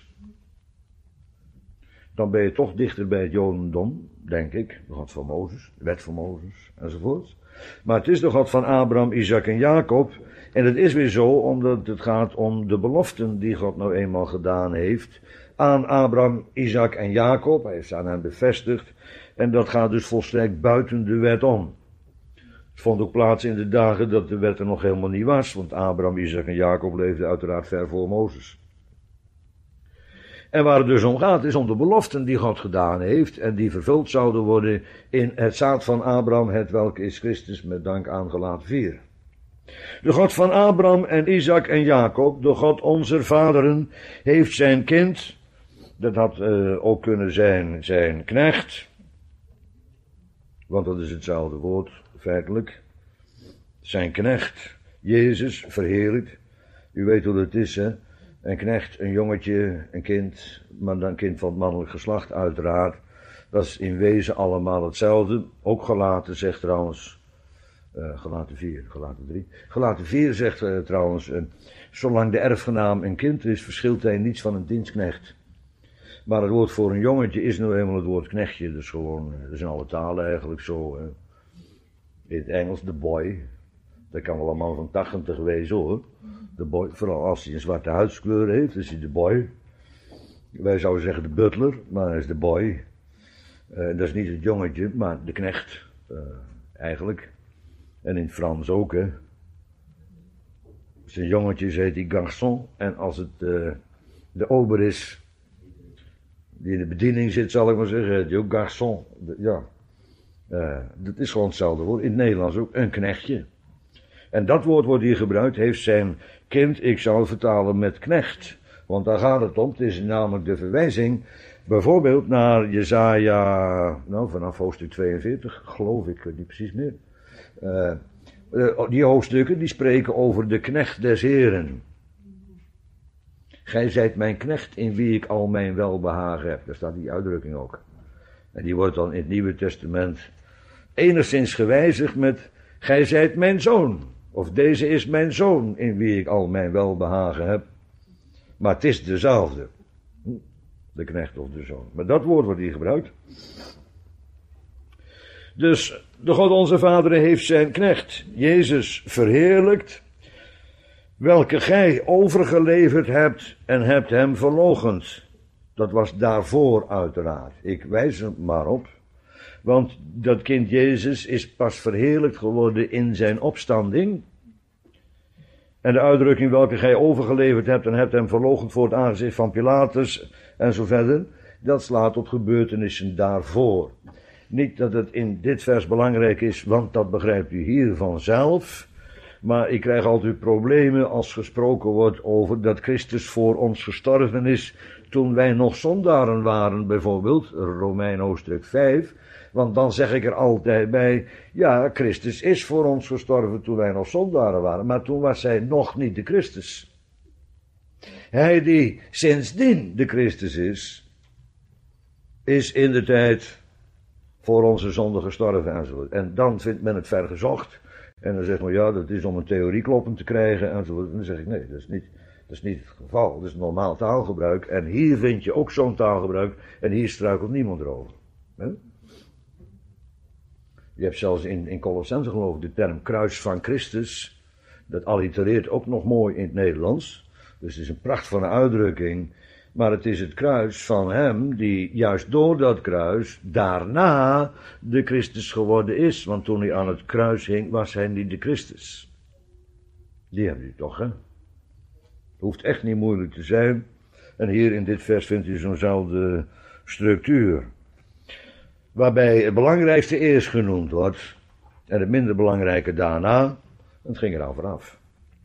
Dan ben je toch dichter bij het Jodendom, denk ik. De God van Mozes, de wet van Mozes, enzovoort. Maar het is de God van Abraham, Isaac en Jacob. En het is weer zo, omdat het gaat om de beloften die God nou eenmaal gedaan heeft aan Abraham, Isaac en Jacob. Hij heeft ze aan hen bevestigd. En dat gaat dus volstrekt buiten de wet om. Het vond ook plaats in de dagen dat de wet er nog helemaal niet was. Want Abraham, Isaac en Jacob leefden uiteraard ver voor Mozes. En waar het dus om gaat, is om de beloften die God gedaan heeft en die vervuld zouden worden in het zaad van Abraham, het welke is Christus, met dank aan gelaten 4. De God van Abraham en Isaac en Jacob, de God onze vaderen, heeft zijn kind, dat had ook kunnen zijn zijn knecht, want dat is hetzelfde woord, feitelijk, zijn knecht, Jezus, verheerlijkt. U weet hoe het is, hè? Een knecht, een jongetje, een kind, maar dan een kind van het mannelijk geslacht uiteraard. Dat is in wezen allemaal hetzelfde. Ook Galaten zegt trouwens, Galaten 4, Galaten 3. Galaten 4 zegt trouwens, zolang de erfgenaam een kind is, verschilt hij niets van een dienstknecht. Maar het woord voor een jongetje is nou eenmaal het woord knechtje, dus gewoon, dat is in alle talen eigenlijk zo. In het Engels, de boy. Dat kan wel een man van 80 wezen hoor. De boy, vooral als hij een zwarte huidskleur heeft, is hij de boy. Wij zouden zeggen de butler, maar hij is de boy. Dat is niet het jongetje, maar de knecht, eigenlijk. En in het Frans ook, hè. Als een jongetje heet hij garçon, en als het de ober is, die in de bediening zit, zal ik maar zeggen, heet hij ook garçon. Ja, dat is gewoon hetzelfde woord. In het Nederlands ook, een knechtje. En dat woord wordt hier gebruikt, heeft zijn kind, ik zou het vertalen met knecht. Want daar gaat het om, het is namelijk de verwijzing, bijvoorbeeld naar Jesaja, nou vanaf hoofdstuk 42, geloof ik, niet precies meer. Die hoofdstukken, die spreken over de knecht des Heren. Gij zijt mijn knecht in wie ik al mijn welbehagen heb. Daar staat die uitdrukking ook. En die wordt dan in het Nieuwe Testament enigszins gewijzigd met, gij zijt mijn zoon. Of deze is mijn zoon in wie ik al mijn welbehagen heb. Maar het is dezelfde. De knecht of de zoon. Maar dat woord wordt hier gebruikt. Dus de God onze vaderen heeft zijn knecht, Jezus, verheerlijkt. Welke gij overgeleverd hebt en hebt hem verloochend. Dat was daarvoor uiteraard. Ik wijs er maar op. Want dat kind Jezus is pas verheerlijkt geworden in zijn opstanding. En de uitdrukking welke gij overgeleverd hebt en hebt hem verloochend voor het aangezicht van Pilatus en zo verder. Dat slaat op gebeurtenissen daarvoor. Niet dat het in dit vers belangrijk is, want dat begrijpt u hier vanzelf. Maar ik krijg altijd problemen als gesproken wordt over dat Christus voor ons gestorven is toen wij nog zondaren waren, bijvoorbeeld, Romein hoofdstuk 5. Want dan zeg ik er altijd bij, ja, Christus is voor ons gestorven toen wij nog zondaren waren, maar toen was hij nog niet de Christus. Hij die sindsdien de Christus is in de tijd voor onze zonde gestorven enzovoort. En dan vindt men het vergezocht. En dan zegt men, ja, dat is om een theorie kloppend te krijgen enzovoort. En dan zeg ik, nee, dat is niet het geval. Dat is normaal taalgebruik. En hier vind je ook zo'n taalgebruik. En hier struikelt niemand erover. He? Je hebt zelfs in Colossense geloof ik de term kruis van Christus. Dat allitereert ook nog mooi in het Nederlands. Dus het is een pracht van een uitdrukking. Maar het is het kruis van hem die juist door dat kruis daarna de Christus geworden is. Want toen hij aan het kruis hing was hij niet de Christus. Die hebben u toch, hè? Hoeft echt niet moeilijk te zijn. En hier in dit vers vindt u zo'nzelfde structuur. Waarbij het belangrijkste eerst genoemd wordt. En het minder belangrijke daarna. Het ging er al vanaf.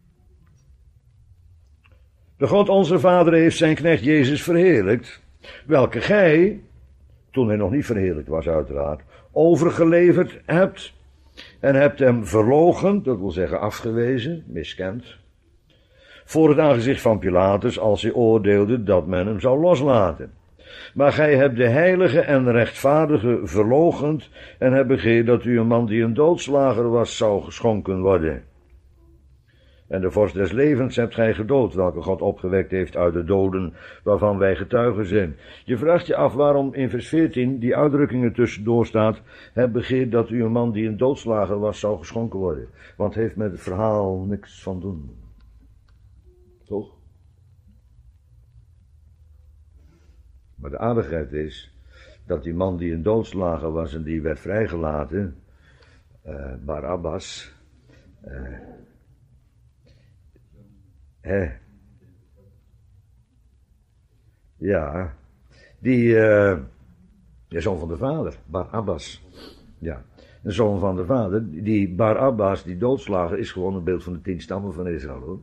De God onze Vader heeft zijn knecht Jezus verheerlijkt. Welke gij, toen hij nog niet verheerlijkt was uiteraard, overgeleverd hebt. En hebt hem verloochend, dat wil zeggen afgewezen, miskend. Voor het aangezicht van Pilatus, als hij oordeelde dat men hem zou loslaten. Maar gij hebt de heilige en rechtvaardige verloochend en hebt begeerd dat u een man die een doodslager was zou geschonken worden. En de vorst des levens hebt gij gedood, welke God opgewekt heeft uit de doden, waarvan wij getuigen zijn. Je vraagt je af waarom in vers 14 die uitdrukkingen tussendoor staat, hebt begeerd dat u een man die een doodslager was zou geschonken worden. Want het heeft met het verhaal niks van doen. Toch? Maar de aardigheid is dat die man die een doodslager was en die werd vrijgelaten, Barabbas, ja, de zoon van de vader, Barabbas, ja, de zoon van de vader, die Barabbas, die doodslager, is gewoon een beeld van de 10 stammen van Israël, hoor.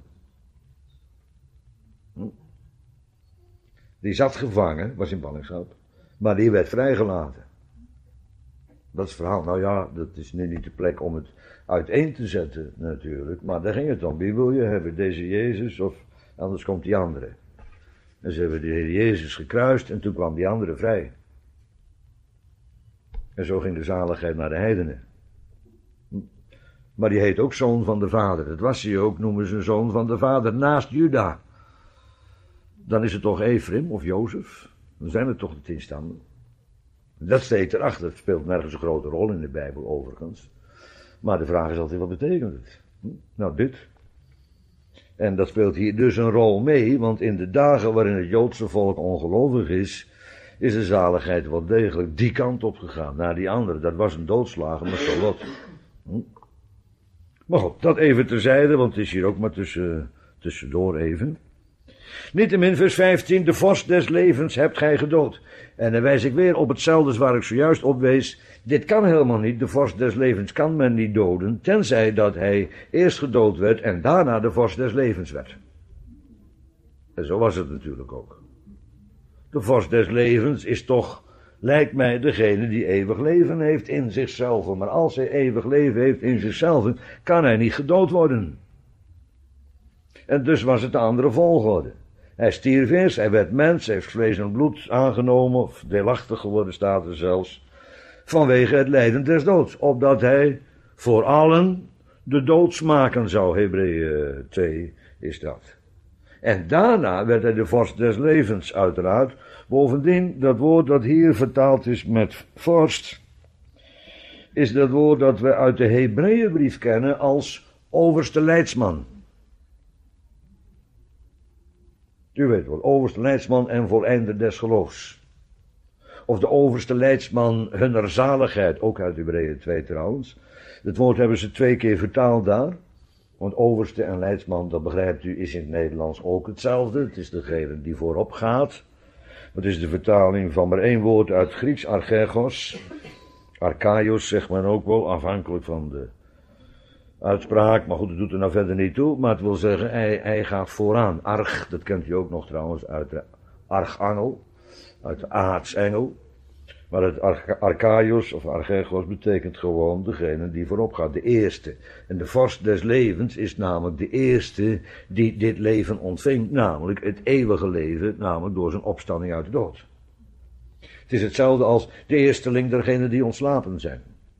Die zat gevangen, was in ballingschap, maar die werd vrijgelaten. Dat is het verhaal. Nou ja, dat is nu niet de plek om het uiteen te zetten natuurlijk, maar daar ging het om. Wie wil je hebben, deze Jezus of anders komt die andere? En ze hebben de Heer Jezus gekruist en toen kwam die andere vrij. En zo ging de zaligheid naar de heidenen. Maar die heet ook zoon van de vader. Dat was hij ook, noemen ze een zoon van de vader naast Juda. Dan is het toch Efraim of Jozef. Dan zijn het toch de 10 stammen. Dat steekt erachter. Het speelt nergens een grote rol in de Bijbel overigens. Maar de vraag is altijd, wat betekent het? Nou, dit. En dat speelt hier dus een rol mee, want in de dagen waarin het Joodse volk ongelovig is de zaligheid wel degelijk die kant op gegaan, naar die andere. Dat was een doodslager, maar zo wat. Maar goed, dat even terzijde, want het is hier ook maar tussendoor even. Niettemin vers 15, de vorst des levens hebt gij gedood. En dan wijs ik weer op hetzelfde waar ik zojuist op wees. Dit kan helemaal niet, de vorst des levens kan men niet doden, tenzij dat hij eerst gedood werd en daarna de vorst des levens werd. En zo was het natuurlijk ook. De vorst des levens is toch, lijkt mij, degene die eeuwig leven heeft in zichzelf. Maar als hij eeuwig leven heeft in zichzelf, kan hij niet gedood worden. En dus was het de andere volgorde. Hij stierf eerst, hij werd mens, hij heeft vlees en bloed aangenomen, of deelachtig geworden staat er zelfs, vanwege het lijden des doods, opdat hij voor allen de dood smaken zou, Hebreeën 2 is dat. En daarna werd hij de vorst des levens, uiteraard. Bovendien, dat woord dat hier vertaald is met vorst, is dat woord dat we uit de Hebreeënbrief kennen als overste leidsman. U weet wel, overste leidsman en voleinder des geloofs. Of de overste leidsman hunner zaligheid, ook uit Hebreeën 2 trouwens. Het woord hebben ze 2 keer vertaald daar. Want overste en leidsman, dat begrijpt u, is in het Nederlands ook hetzelfde. Het is degene die voorop gaat. Het is de vertaling van maar 1 woord uit het Grieks, archegos. Archaios zegt men ook wel, afhankelijk van de uitspraak. Maar goed, dat doet er nou verder niet toe. Maar het wil zeggen, hij gaat vooraan. Dat kent u ook nog trouwens uit de archangel. Uit de aartsengel. Maar het Archaios of Archegos betekent gewoon degene die voorop gaat, de eerste. En de vorst des levens is namelijk de eerste die dit leven ontving, namelijk het eeuwige leven, namelijk door zijn opstanding uit de dood. Het is hetzelfde als de eersteling dergenen die ontslapen zijn.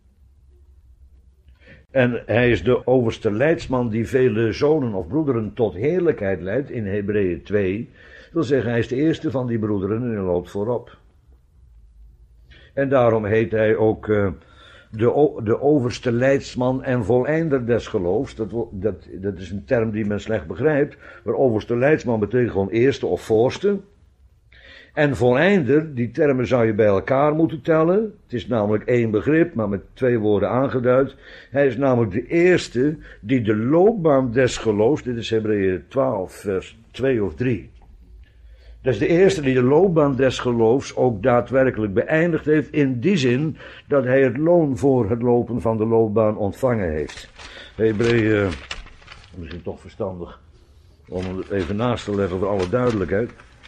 En hij is de overste leidsman die vele zonen of broederen tot heerlijkheid leidt in Hebreeën 2. Dat wil zeggen, hij is de eerste van die broederen en hij loopt voorop. En daarom heet hij ook de overste leidsman en voleinder des geloofs. Dat is een term die men slecht begrijpt. Maar overste leidsman betekent gewoon eerste of voorste. En voleinder, die termen zou je bij elkaar moeten tellen. Het is namelijk één begrip, maar met twee woorden aangeduid. Hij is namelijk de eerste die de loopbaan des geloofs, dit is Hebreeën 12 vers 2 of 3. Dat is de eerste die de loopbaan des geloofs ook daadwerkelijk beëindigd heeft, in die zin dat hij het loon voor het lopen van de loopbaan ontvangen heeft. Hebreeën, misschien toch verstandig om het even naast te leggen voor alle duidelijkheid.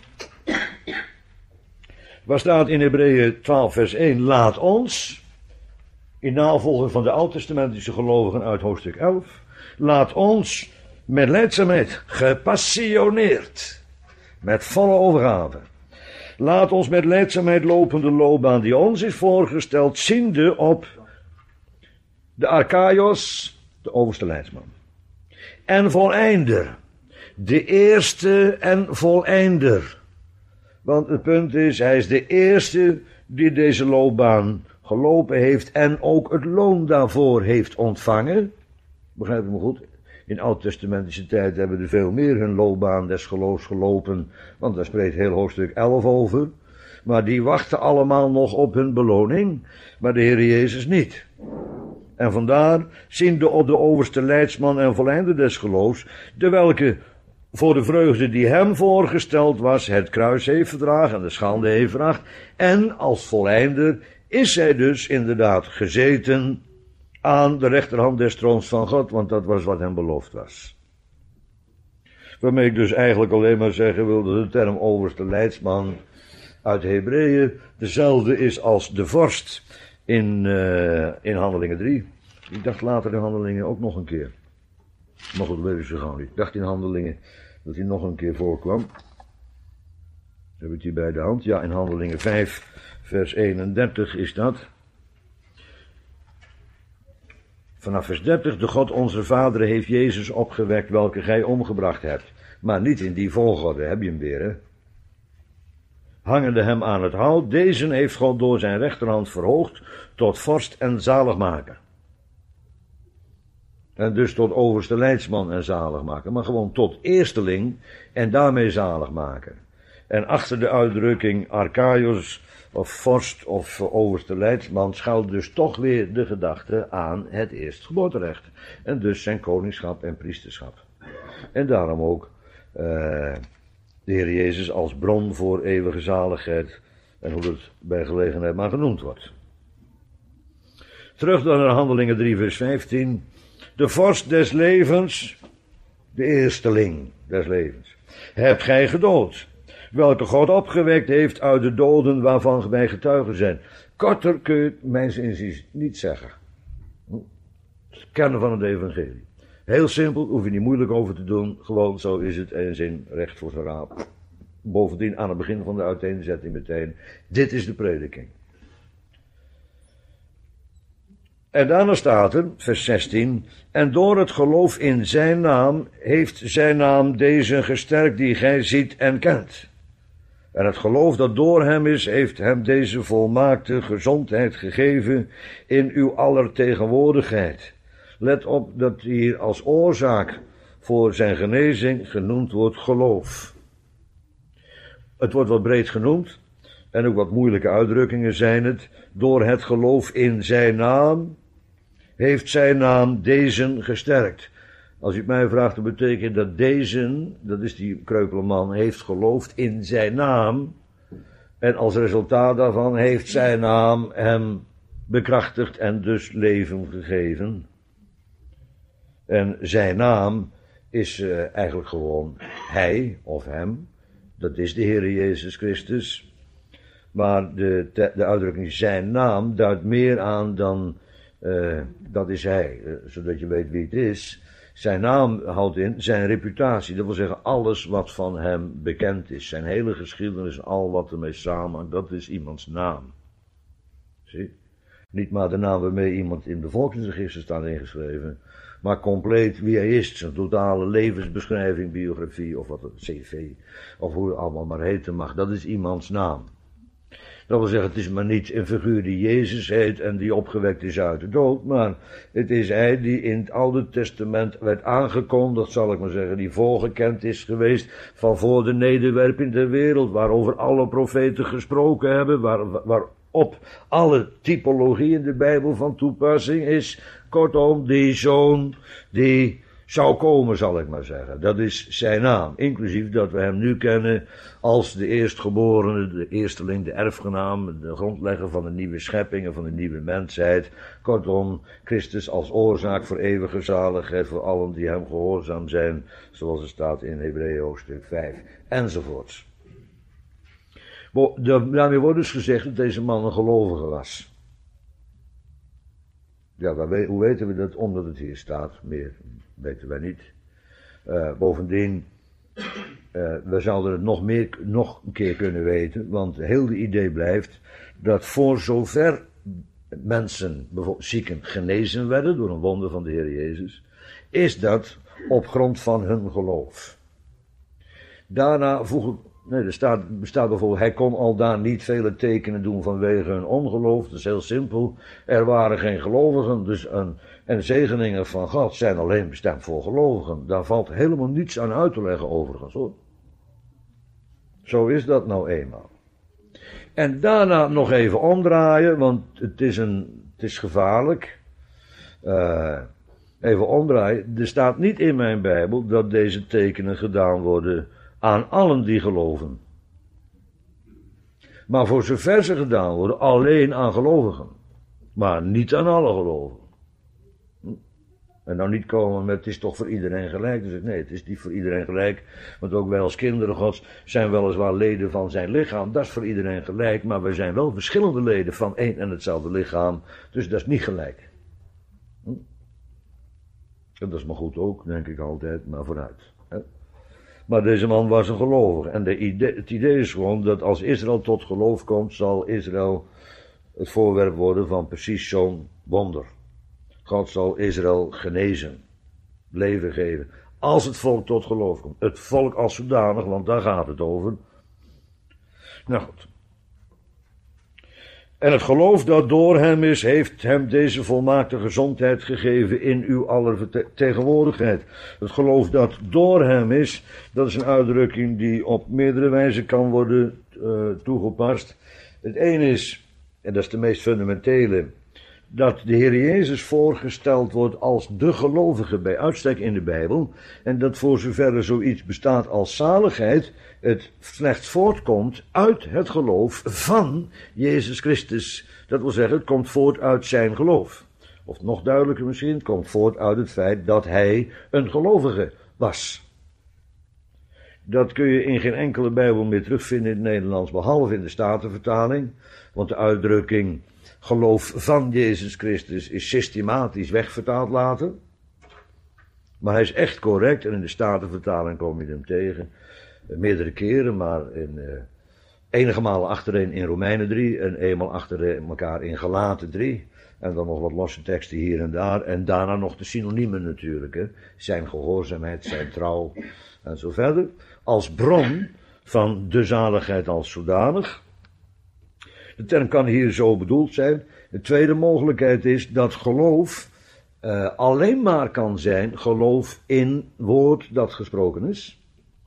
Waar staat in Hebreeën 12 vers 1, laat ons, in navolging van de oud-testamentische gelovigen uit hoofdstuk 11, laat ons met lijdzaamheid, gepassioneerd, met volle overgave. Laat ons met lijdzaamheid lopen de loopbaan die ons is voorgesteld, ziende op de Archaios, de overste leidsman. En voleinder, de eerste en voleinder. Want het punt is, hij is de eerste die deze loopbaan gelopen heeft en ook het loon daarvoor heeft ontvangen. Begrijp je me goed? In oud-testamentische tijd hebben er veel meer hun loopbaan des geloofs gelopen, want daar spreekt heel hoofdstuk 11 over. Maar die wachten allemaal nog op hun beloning, maar de Heer Jezus niet. En vandaar ziende op de overste leidsman en voleinder des geloofs, de welke voor de vreugde die hem voorgesteld was, het kruis heeft verdragen en de schande heeft veracht. En als voleinder is hij dus inderdaad gezeten aan de rechterhand des troons van God, want dat was wat hem beloofd was. Waarmee ik dus eigenlijk alleen maar zeggen wil dat de term overste leidsman uit Hebreeën dezelfde is als de vorst in Handelingen 3. Ik dacht later in Handelingen ook nog een keer. Maar goed, dat weet ik zo gauw niet. Ik dacht in Handelingen dat hij nog een keer voorkwam. Heb ik die bij de hand? Ja, in Handelingen 5 vers 31 is dat. Vanaf vers 30, de God onze Vader heeft Jezus opgewekt, welke gij omgebracht hebt. Maar niet in die volgorde, heb je hem weer, hè. Hangende hem aan het hout, deze heeft God door zijn rechterhand verhoogd tot vorst en zaligmaker. En dus tot overste leidsman en zaligmaker, maar gewoon tot eersteling en daarmee zaligmaker. En achter de uitdrukking Archaios of vorst of overste leidsman schuilt dus toch weer de gedachte aan het eerstgeboorterecht. En dus zijn koningschap en priesterschap. En daarom ook de Heer Jezus als bron voor eeuwige zaligheid en hoe het bij gelegenheid maar genoemd wordt. Terug dan naar Handelingen 3 vers 15. De vorst des levens, de eersteling des levens, hebt gij gedood, welke God opgewekt heeft uit de doden waarvan wij getuigen zijn. Korter kun je het mijns inziens niet zeggen. Het kennen van het evangelie. Heel simpel, hoef je niet moeilijk over te doen, gewoon zo is het en zin recht voor zijn raap. Bovendien aan het begin van de uiteenzetting meteen, dit is de prediking. En daarna staat er, vers 16, en door het geloof in zijn naam heeft zijn naam deze gesterkt die gij ziet en kent. En het geloof dat door hem is, heeft hem deze volmaakte gezondheid gegeven in uw aller tegenwoordigheid. Let op dat hier als oorzaak voor zijn genezing genoemd wordt geloof. Het wordt wat breed genoemd en ook wat moeilijke uitdrukkingen zijn het. Door het geloof in zijn naam heeft zijn naam deze gesterkt. Als u het mij vraagt, dan betekent dat deze, dat is die kreupele man, heeft geloofd in zijn naam. En als resultaat daarvan heeft zijn naam hem bekrachtigd en dus leven gegeven. En zijn naam is eigenlijk gewoon hij of hem. Dat is de Heer Jezus Christus. Maar de uitdrukking zijn naam duidt meer aan dan dat is hij, zodat je weet wie het is. Zijn naam houdt in zijn reputatie, dat wil zeggen alles wat van hem bekend is. Zijn hele geschiedenis, al wat ermee samenhangt, dat is iemands naam. Zie? Niet maar de naam waarmee iemand in de bevolkingsregister staat ingeschreven, maar compleet wie hij is, zijn totale levensbeschrijving, biografie of wat het cv, of hoe het allemaal maar heten mag, dat is iemands naam. Dat wil zeggen, het is maar niet een figuur die Jezus heet en die opgewekt is uit de dood, maar het is hij die in het Oude Testament werd aangekondigd, zal ik maar zeggen, die voorgekend is geweest van voor de nederwerping der wereld, waarover alle profeten gesproken hebben, waarop alle typologie in de Bijbel van toepassing is. Kortom, die zoon die zou komen, zal ik maar zeggen. Dat is zijn naam, inclusief dat we hem nu kennen als de eerstgeborene, de eersteling, de erfgenaam, de grondlegger van de nieuwe schepping en van de nieuwe mensheid. Kortom, Christus als oorzaak voor eeuwige zaligheid voor allen die hem gehoorzaam zijn, zoals het staat in Hebreeën hoofdstuk 5, enzovoorts. Daarmee wordt dus gezegd dat deze man een gelovige was. Ja, hoe weten we dat? Omdat het hier staat, meer weten wij niet. Bovendien, we zouden het nog een keer kunnen weten, want heel de idee blijft dat voor zover mensen, bijvoorbeeld zieken, genezen werden door een wonder van de Heer Jezus, is dat op grond van hun geloof. Daarna bestaat bijvoorbeeld, hij kon al daar niet vele tekenen doen vanwege hun ongeloof. Dat is heel simpel. Er waren geen gelovigen, dus en zegeningen van God zijn alleen bestemd voor gelovigen. Daar valt helemaal niets aan uit te leggen overigens, hoor. Zo is dat nou eenmaal. En daarna nog even omdraaien, want het is gevaarlijk. Even omdraaien. Er staat niet in mijn Bijbel dat deze tekenen gedaan worden aan allen die geloven. Maar voor zover ze gedaan worden, alleen aan gelovigen. Maar niet aan alle gelovigen. En nou niet komen met, het is toch voor iedereen gelijk. Dus nee, het is niet voor iedereen gelijk. Want ook wij als kinderen Gods zijn weliswaar leden van zijn lichaam. Dat is voor iedereen gelijk. Maar wij zijn wel verschillende leden van één en hetzelfde lichaam. Dus dat is niet gelijk. En dat is maar goed ook, denk ik altijd, maar vooruit. Maar deze man was een gelovige. En het idee is gewoon dat als Israël tot geloof komt, zal Israël het voorwerp worden van precies zo'n wonder. God zal Israël genezen, leven geven, als het volk tot geloof komt. Het volk als zodanig, want daar gaat het over. Nou goed. En het geloof dat door hem is, heeft hem deze volmaakte gezondheid gegeven in uw aller tegenwoordigheid. Het geloof dat door hem is, dat is een uitdrukking die op meerdere wijzen kan worden toegepast. Het ene is, en dat is de meest fundamentele, dat de Heer Jezus voorgesteld wordt als de gelovige bij uitstek in de Bijbel, en dat voor zover er zoiets bestaat als zaligheid, het slechts voortkomt uit het geloof van Jezus Christus. Dat wil zeggen, het komt voort uit zijn geloof. Of nog duidelijker misschien, het komt voort uit het feit dat hij een gelovige was. Dat kun je in geen enkele Bijbel meer terugvinden in het Nederlands, behalve in de Statenvertaling, want de uitdrukking geloof van Jezus Christus is systematisch wegvertaald later. Maar hij is echt correct en in de Statenvertaling kom je hem tegen. Meerdere keren, maar enige malen achtereen in Romeinen 3 en eenmaal achter elkaar in Galaten 3. En dan nog wat losse teksten hier en daar. En daarna nog de synoniemen natuurlijk. Hè. Zijn gehoorzaamheid, zijn trouw en zo verder. Als bron van de zaligheid als zodanig. De term kan hier zo bedoeld zijn. De tweede mogelijkheid is dat geloof alleen maar kan zijn geloof in woord dat gesproken is.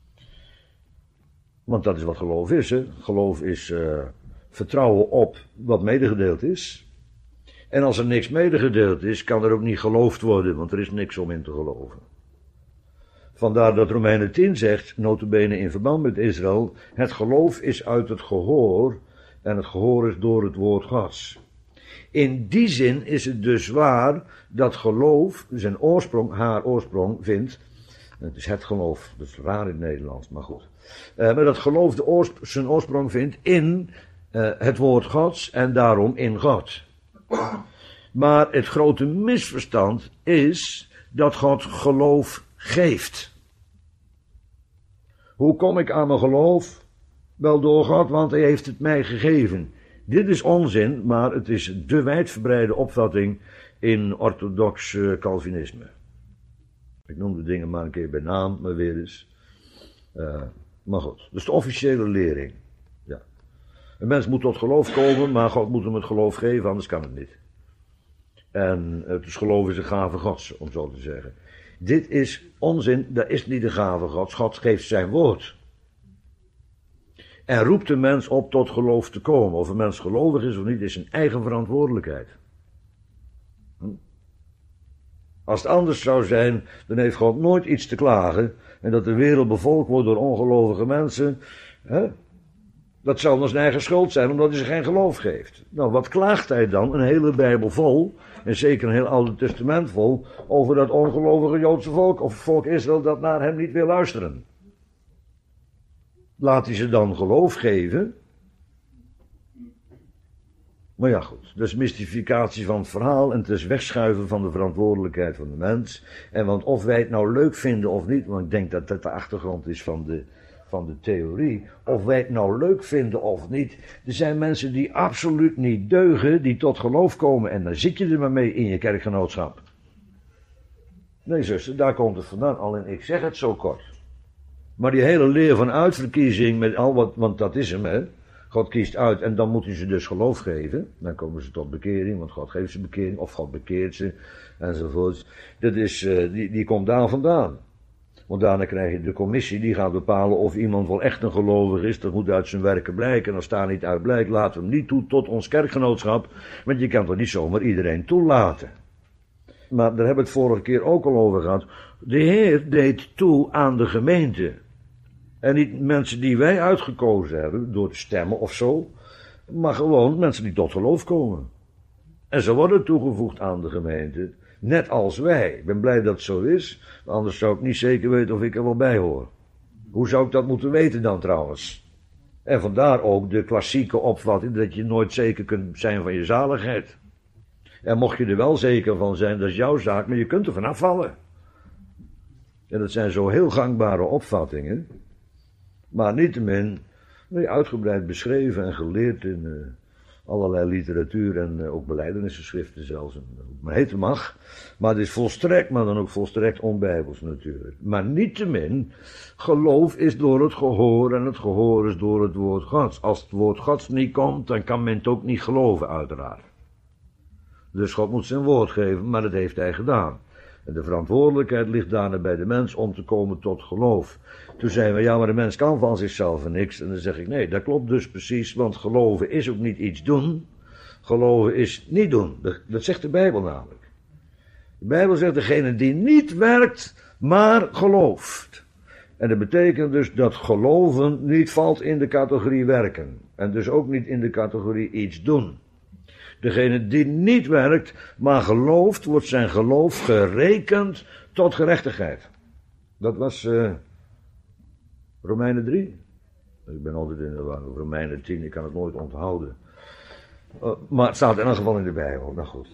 Want dat is wat geloof is. Hè? Geloof is vertrouwen op wat medegedeeld is. En als er niks medegedeeld is, kan er ook niet geloofd worden, want er is niks om in te geloven. Vandaar dat Romeinen 10 zegt, nota bene in verband met Israël, het geloof is uit het gehoor en het gehoor is door het woord Gods. In die zin is het dus waar dat geloof zijn oorsprong, haar oorsprong vindt. Het is het geloof, dat is raar in het Nederlands, maar goed. Maar dat geloof zijn oorsprong vindt in het woord Gods en daarom in God. Maar het grote misverstand is dat God geloof geeft. Hoe kom ik aan mijn geloof? Wel door God, want hij heeft het mij gegeven. Dit is onzin, maar het is de wijdverbreide opvatting in orthodox Calvinisme. Ik noem de dingen maar een keer bij naam, maar weer eens. Maar goed, dus de officiële lering. Ja. Een mens moet tot geloof komen, maar God moet hem het geloof geven, anders kan het niet. En dus geloof is een gave Gods, om zo te zeggen. Dit is onzin, dat is niet de gave Gods. God geeft zijn woord. En roept de mens op tot geloof te komen. Of een mens gelovig is of niet, is zijn eigen verantwoordelijkheid. Als het anders zou zijn, dan heeft God nooit iets te klagen. En dat de wereld bevolkt wordt door ongelovige mensen. Dat zal dan zijn eigen schuld zijn, omdat hij ze geen geloof geeft. Nou, wat klaagt hij dan? Een hele Bijbel vol, en zeker een heel Oude Testament vol, over dat ongelovige Joodse volk, of het volk Israël dat naar hem niet wil luisteren. Laat hij ze dan geloof geven? Maar ja, goed, dat is mystificatie van het verhaal en het is wegschuiven van de verantwoordelijkheid van de mens. En want of wij het nou leuk vinden of niet, want ik denk dat dat de achtergrond is van de theorie, of wij het nou leuk vinden of niet, er zijn mensen die absoluut niet deugen, die tot geloof komen en dan zit je er maar mee in je kerkgenootschap. Nee zuster, daar komt het vandaan, alleen ik zeg het zo kort. Maar die hele leer van uitverkiezing met al wat, want dat is hem hè, God kiest uit en dan moet hij ze dus geloof geven, dan komen ze tot bekering, want God geeft ze bekering, of God bekeert ze, enzovoort. Dat is, die komt daar vandaan. Want daarna krijg je de commissie, die gaat bepalen of iemand wel echt een gelovig is. Dat moet uit zijn werken blijken. En als daar niet uit blijkt, laten we hem niet toe tot ons kerkgenootschap. Want je kan toch niet zomaar iedereen toelaten. Maar daar hebben we het vorige keer ook al over gehad. De Heer deed toe aan de gemeente. En niet mensen die wij uitgekozen hebben, door te stemmen of zo. Maar gewoon mensen die tot geloof komen. En ze worden toegevoegd aan de gemeente. Net als wij. Ik ben blij dat het zo is. Anders zou ik niet zeker weten of ik er wel bij hoor. Hoe zou ik dat moeten weten dan trouwens? En vandaar ook de klassieke opvatting dat je nooit zeker kunt zijn van je zaligheid. En mocht je er wel zeker van zijn, dat is jouw zaak, maar je kunt er vanaf vallen. En dat zijn zo heel gangbare opvattingen. Maar niettemin uitgebreid beschreven en geleerd in allerlei literatuur en ook belijdenissenschriften zelfs. Maar heet het mag. Maar het is volstrekt, maar dan ook volstrekt onbijbels natuurlijk. Maar niettemin, geloof is door het gehoor en het gehoor is door het woord Gods. Als het woord Gods niet komt, dan kan men het ook niet geloven uiteraard. Dus God moet zijn woord geven, maar dat heeft hij gedaan. En de verantwoordelijkheid ligt daarna bij de mens om te komen tot geloof. Toen zeiden we, ja, maar de mens kan van zichzelf niks. En dan zeg ik, nee, dat klopt dus precies, want geloven is ook niet iets doen. Geloven is niet doen. Dat zegt de Bijbel namelijk. De Bijbel zegt, degene die niet werkt, maar gelooft. En dat betekent dus dat geloven niet valt in de categorie werken. En dus ook niet in de categorie iets doen. Degene die niet werkt, maar gelooft, wordt zijn geloof gerekend tot gerechtigheid. Dat was Romeinen 3. Ik ben altijd in de war, Romeinen 10, ik kan het nooit onthouden. Maar het staat in elk geval in de Bijbel, nou goed.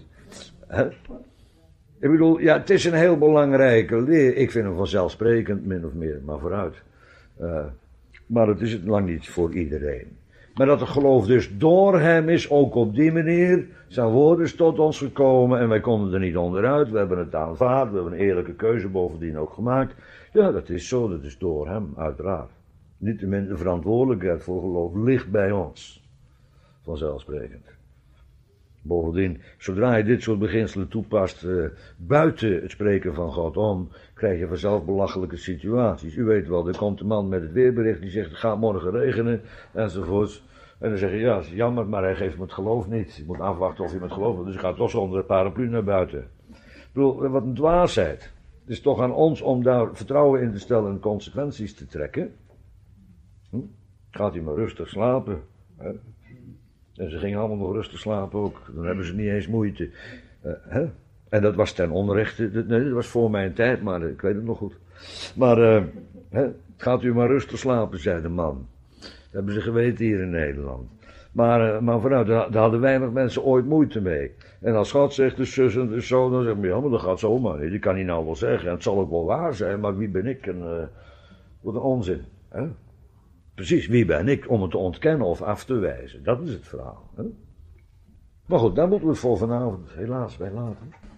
Ik bedoel, ja, het is een heel belangrijke leer. Ik vind hem vanzelfsprekend, min of meer, maar vooruit. Maar het is het lang niet voor iedereen. Maar dat het geloof dus door hem is, ook op die manier. Zijn woord is tot ons gekomen en wij konden er niet onderuit. We hebben het aanvaard, we hebben een eerlijke keuze bovendien ook gemaakt. Ja, dat is zo, dat is door hem, uiteraard. Niettemin de verantwoordelijkheid voor geloof ligt bij ons. Vanzelfsprekend. Bovendien, zodra je dit soort beginselen toepast buiten het spreken van God om, krijg je vanzelf belachelijke situaties. U weet wel, er komt een man met het weerbericht die zegt, het gaat morgen regenen, enzovoort. En dan zeg je, ja, het is jammer, maar hij geeft me het geloof niet. Je moet afwachten of hij me het geloof heeft, dus ik ga toch zonder een paraplu naar buiten. Ik bedoel, wat een dwaasheid. Het is toch aan ons om daar vertrouwen in te stellen en consequenties te trekken. Gaat hij maar rustig slapen, hè? En ze gingen allemaal nog rustig slapen ook. Dan hebben ze niet eens moeite. En dat was ten onrechte. Nee, dat was voor mijn tijd, maar ik weet het nog goed. Maar gaat u maar rustig slapen, zei de man. Dat hebben ze geweten hier in Nederland. Maar vanuit, daar hadden weinig mensen ooit moeite mee. En als God zegt de zus en de zo, dan zeg ik, ja, maar dat gaat zomaar niet. Die kan hij nou wel zeggen. En het zal ook wel waar zijn, maar wie ben ik? Wat een onzin. Hè? Precies, wie ben ik om het te ontkennen of af te wijzen? Dat is het verhaal. Hè? Maar goed, daar moeten we het voor vanavond helaas bij laten.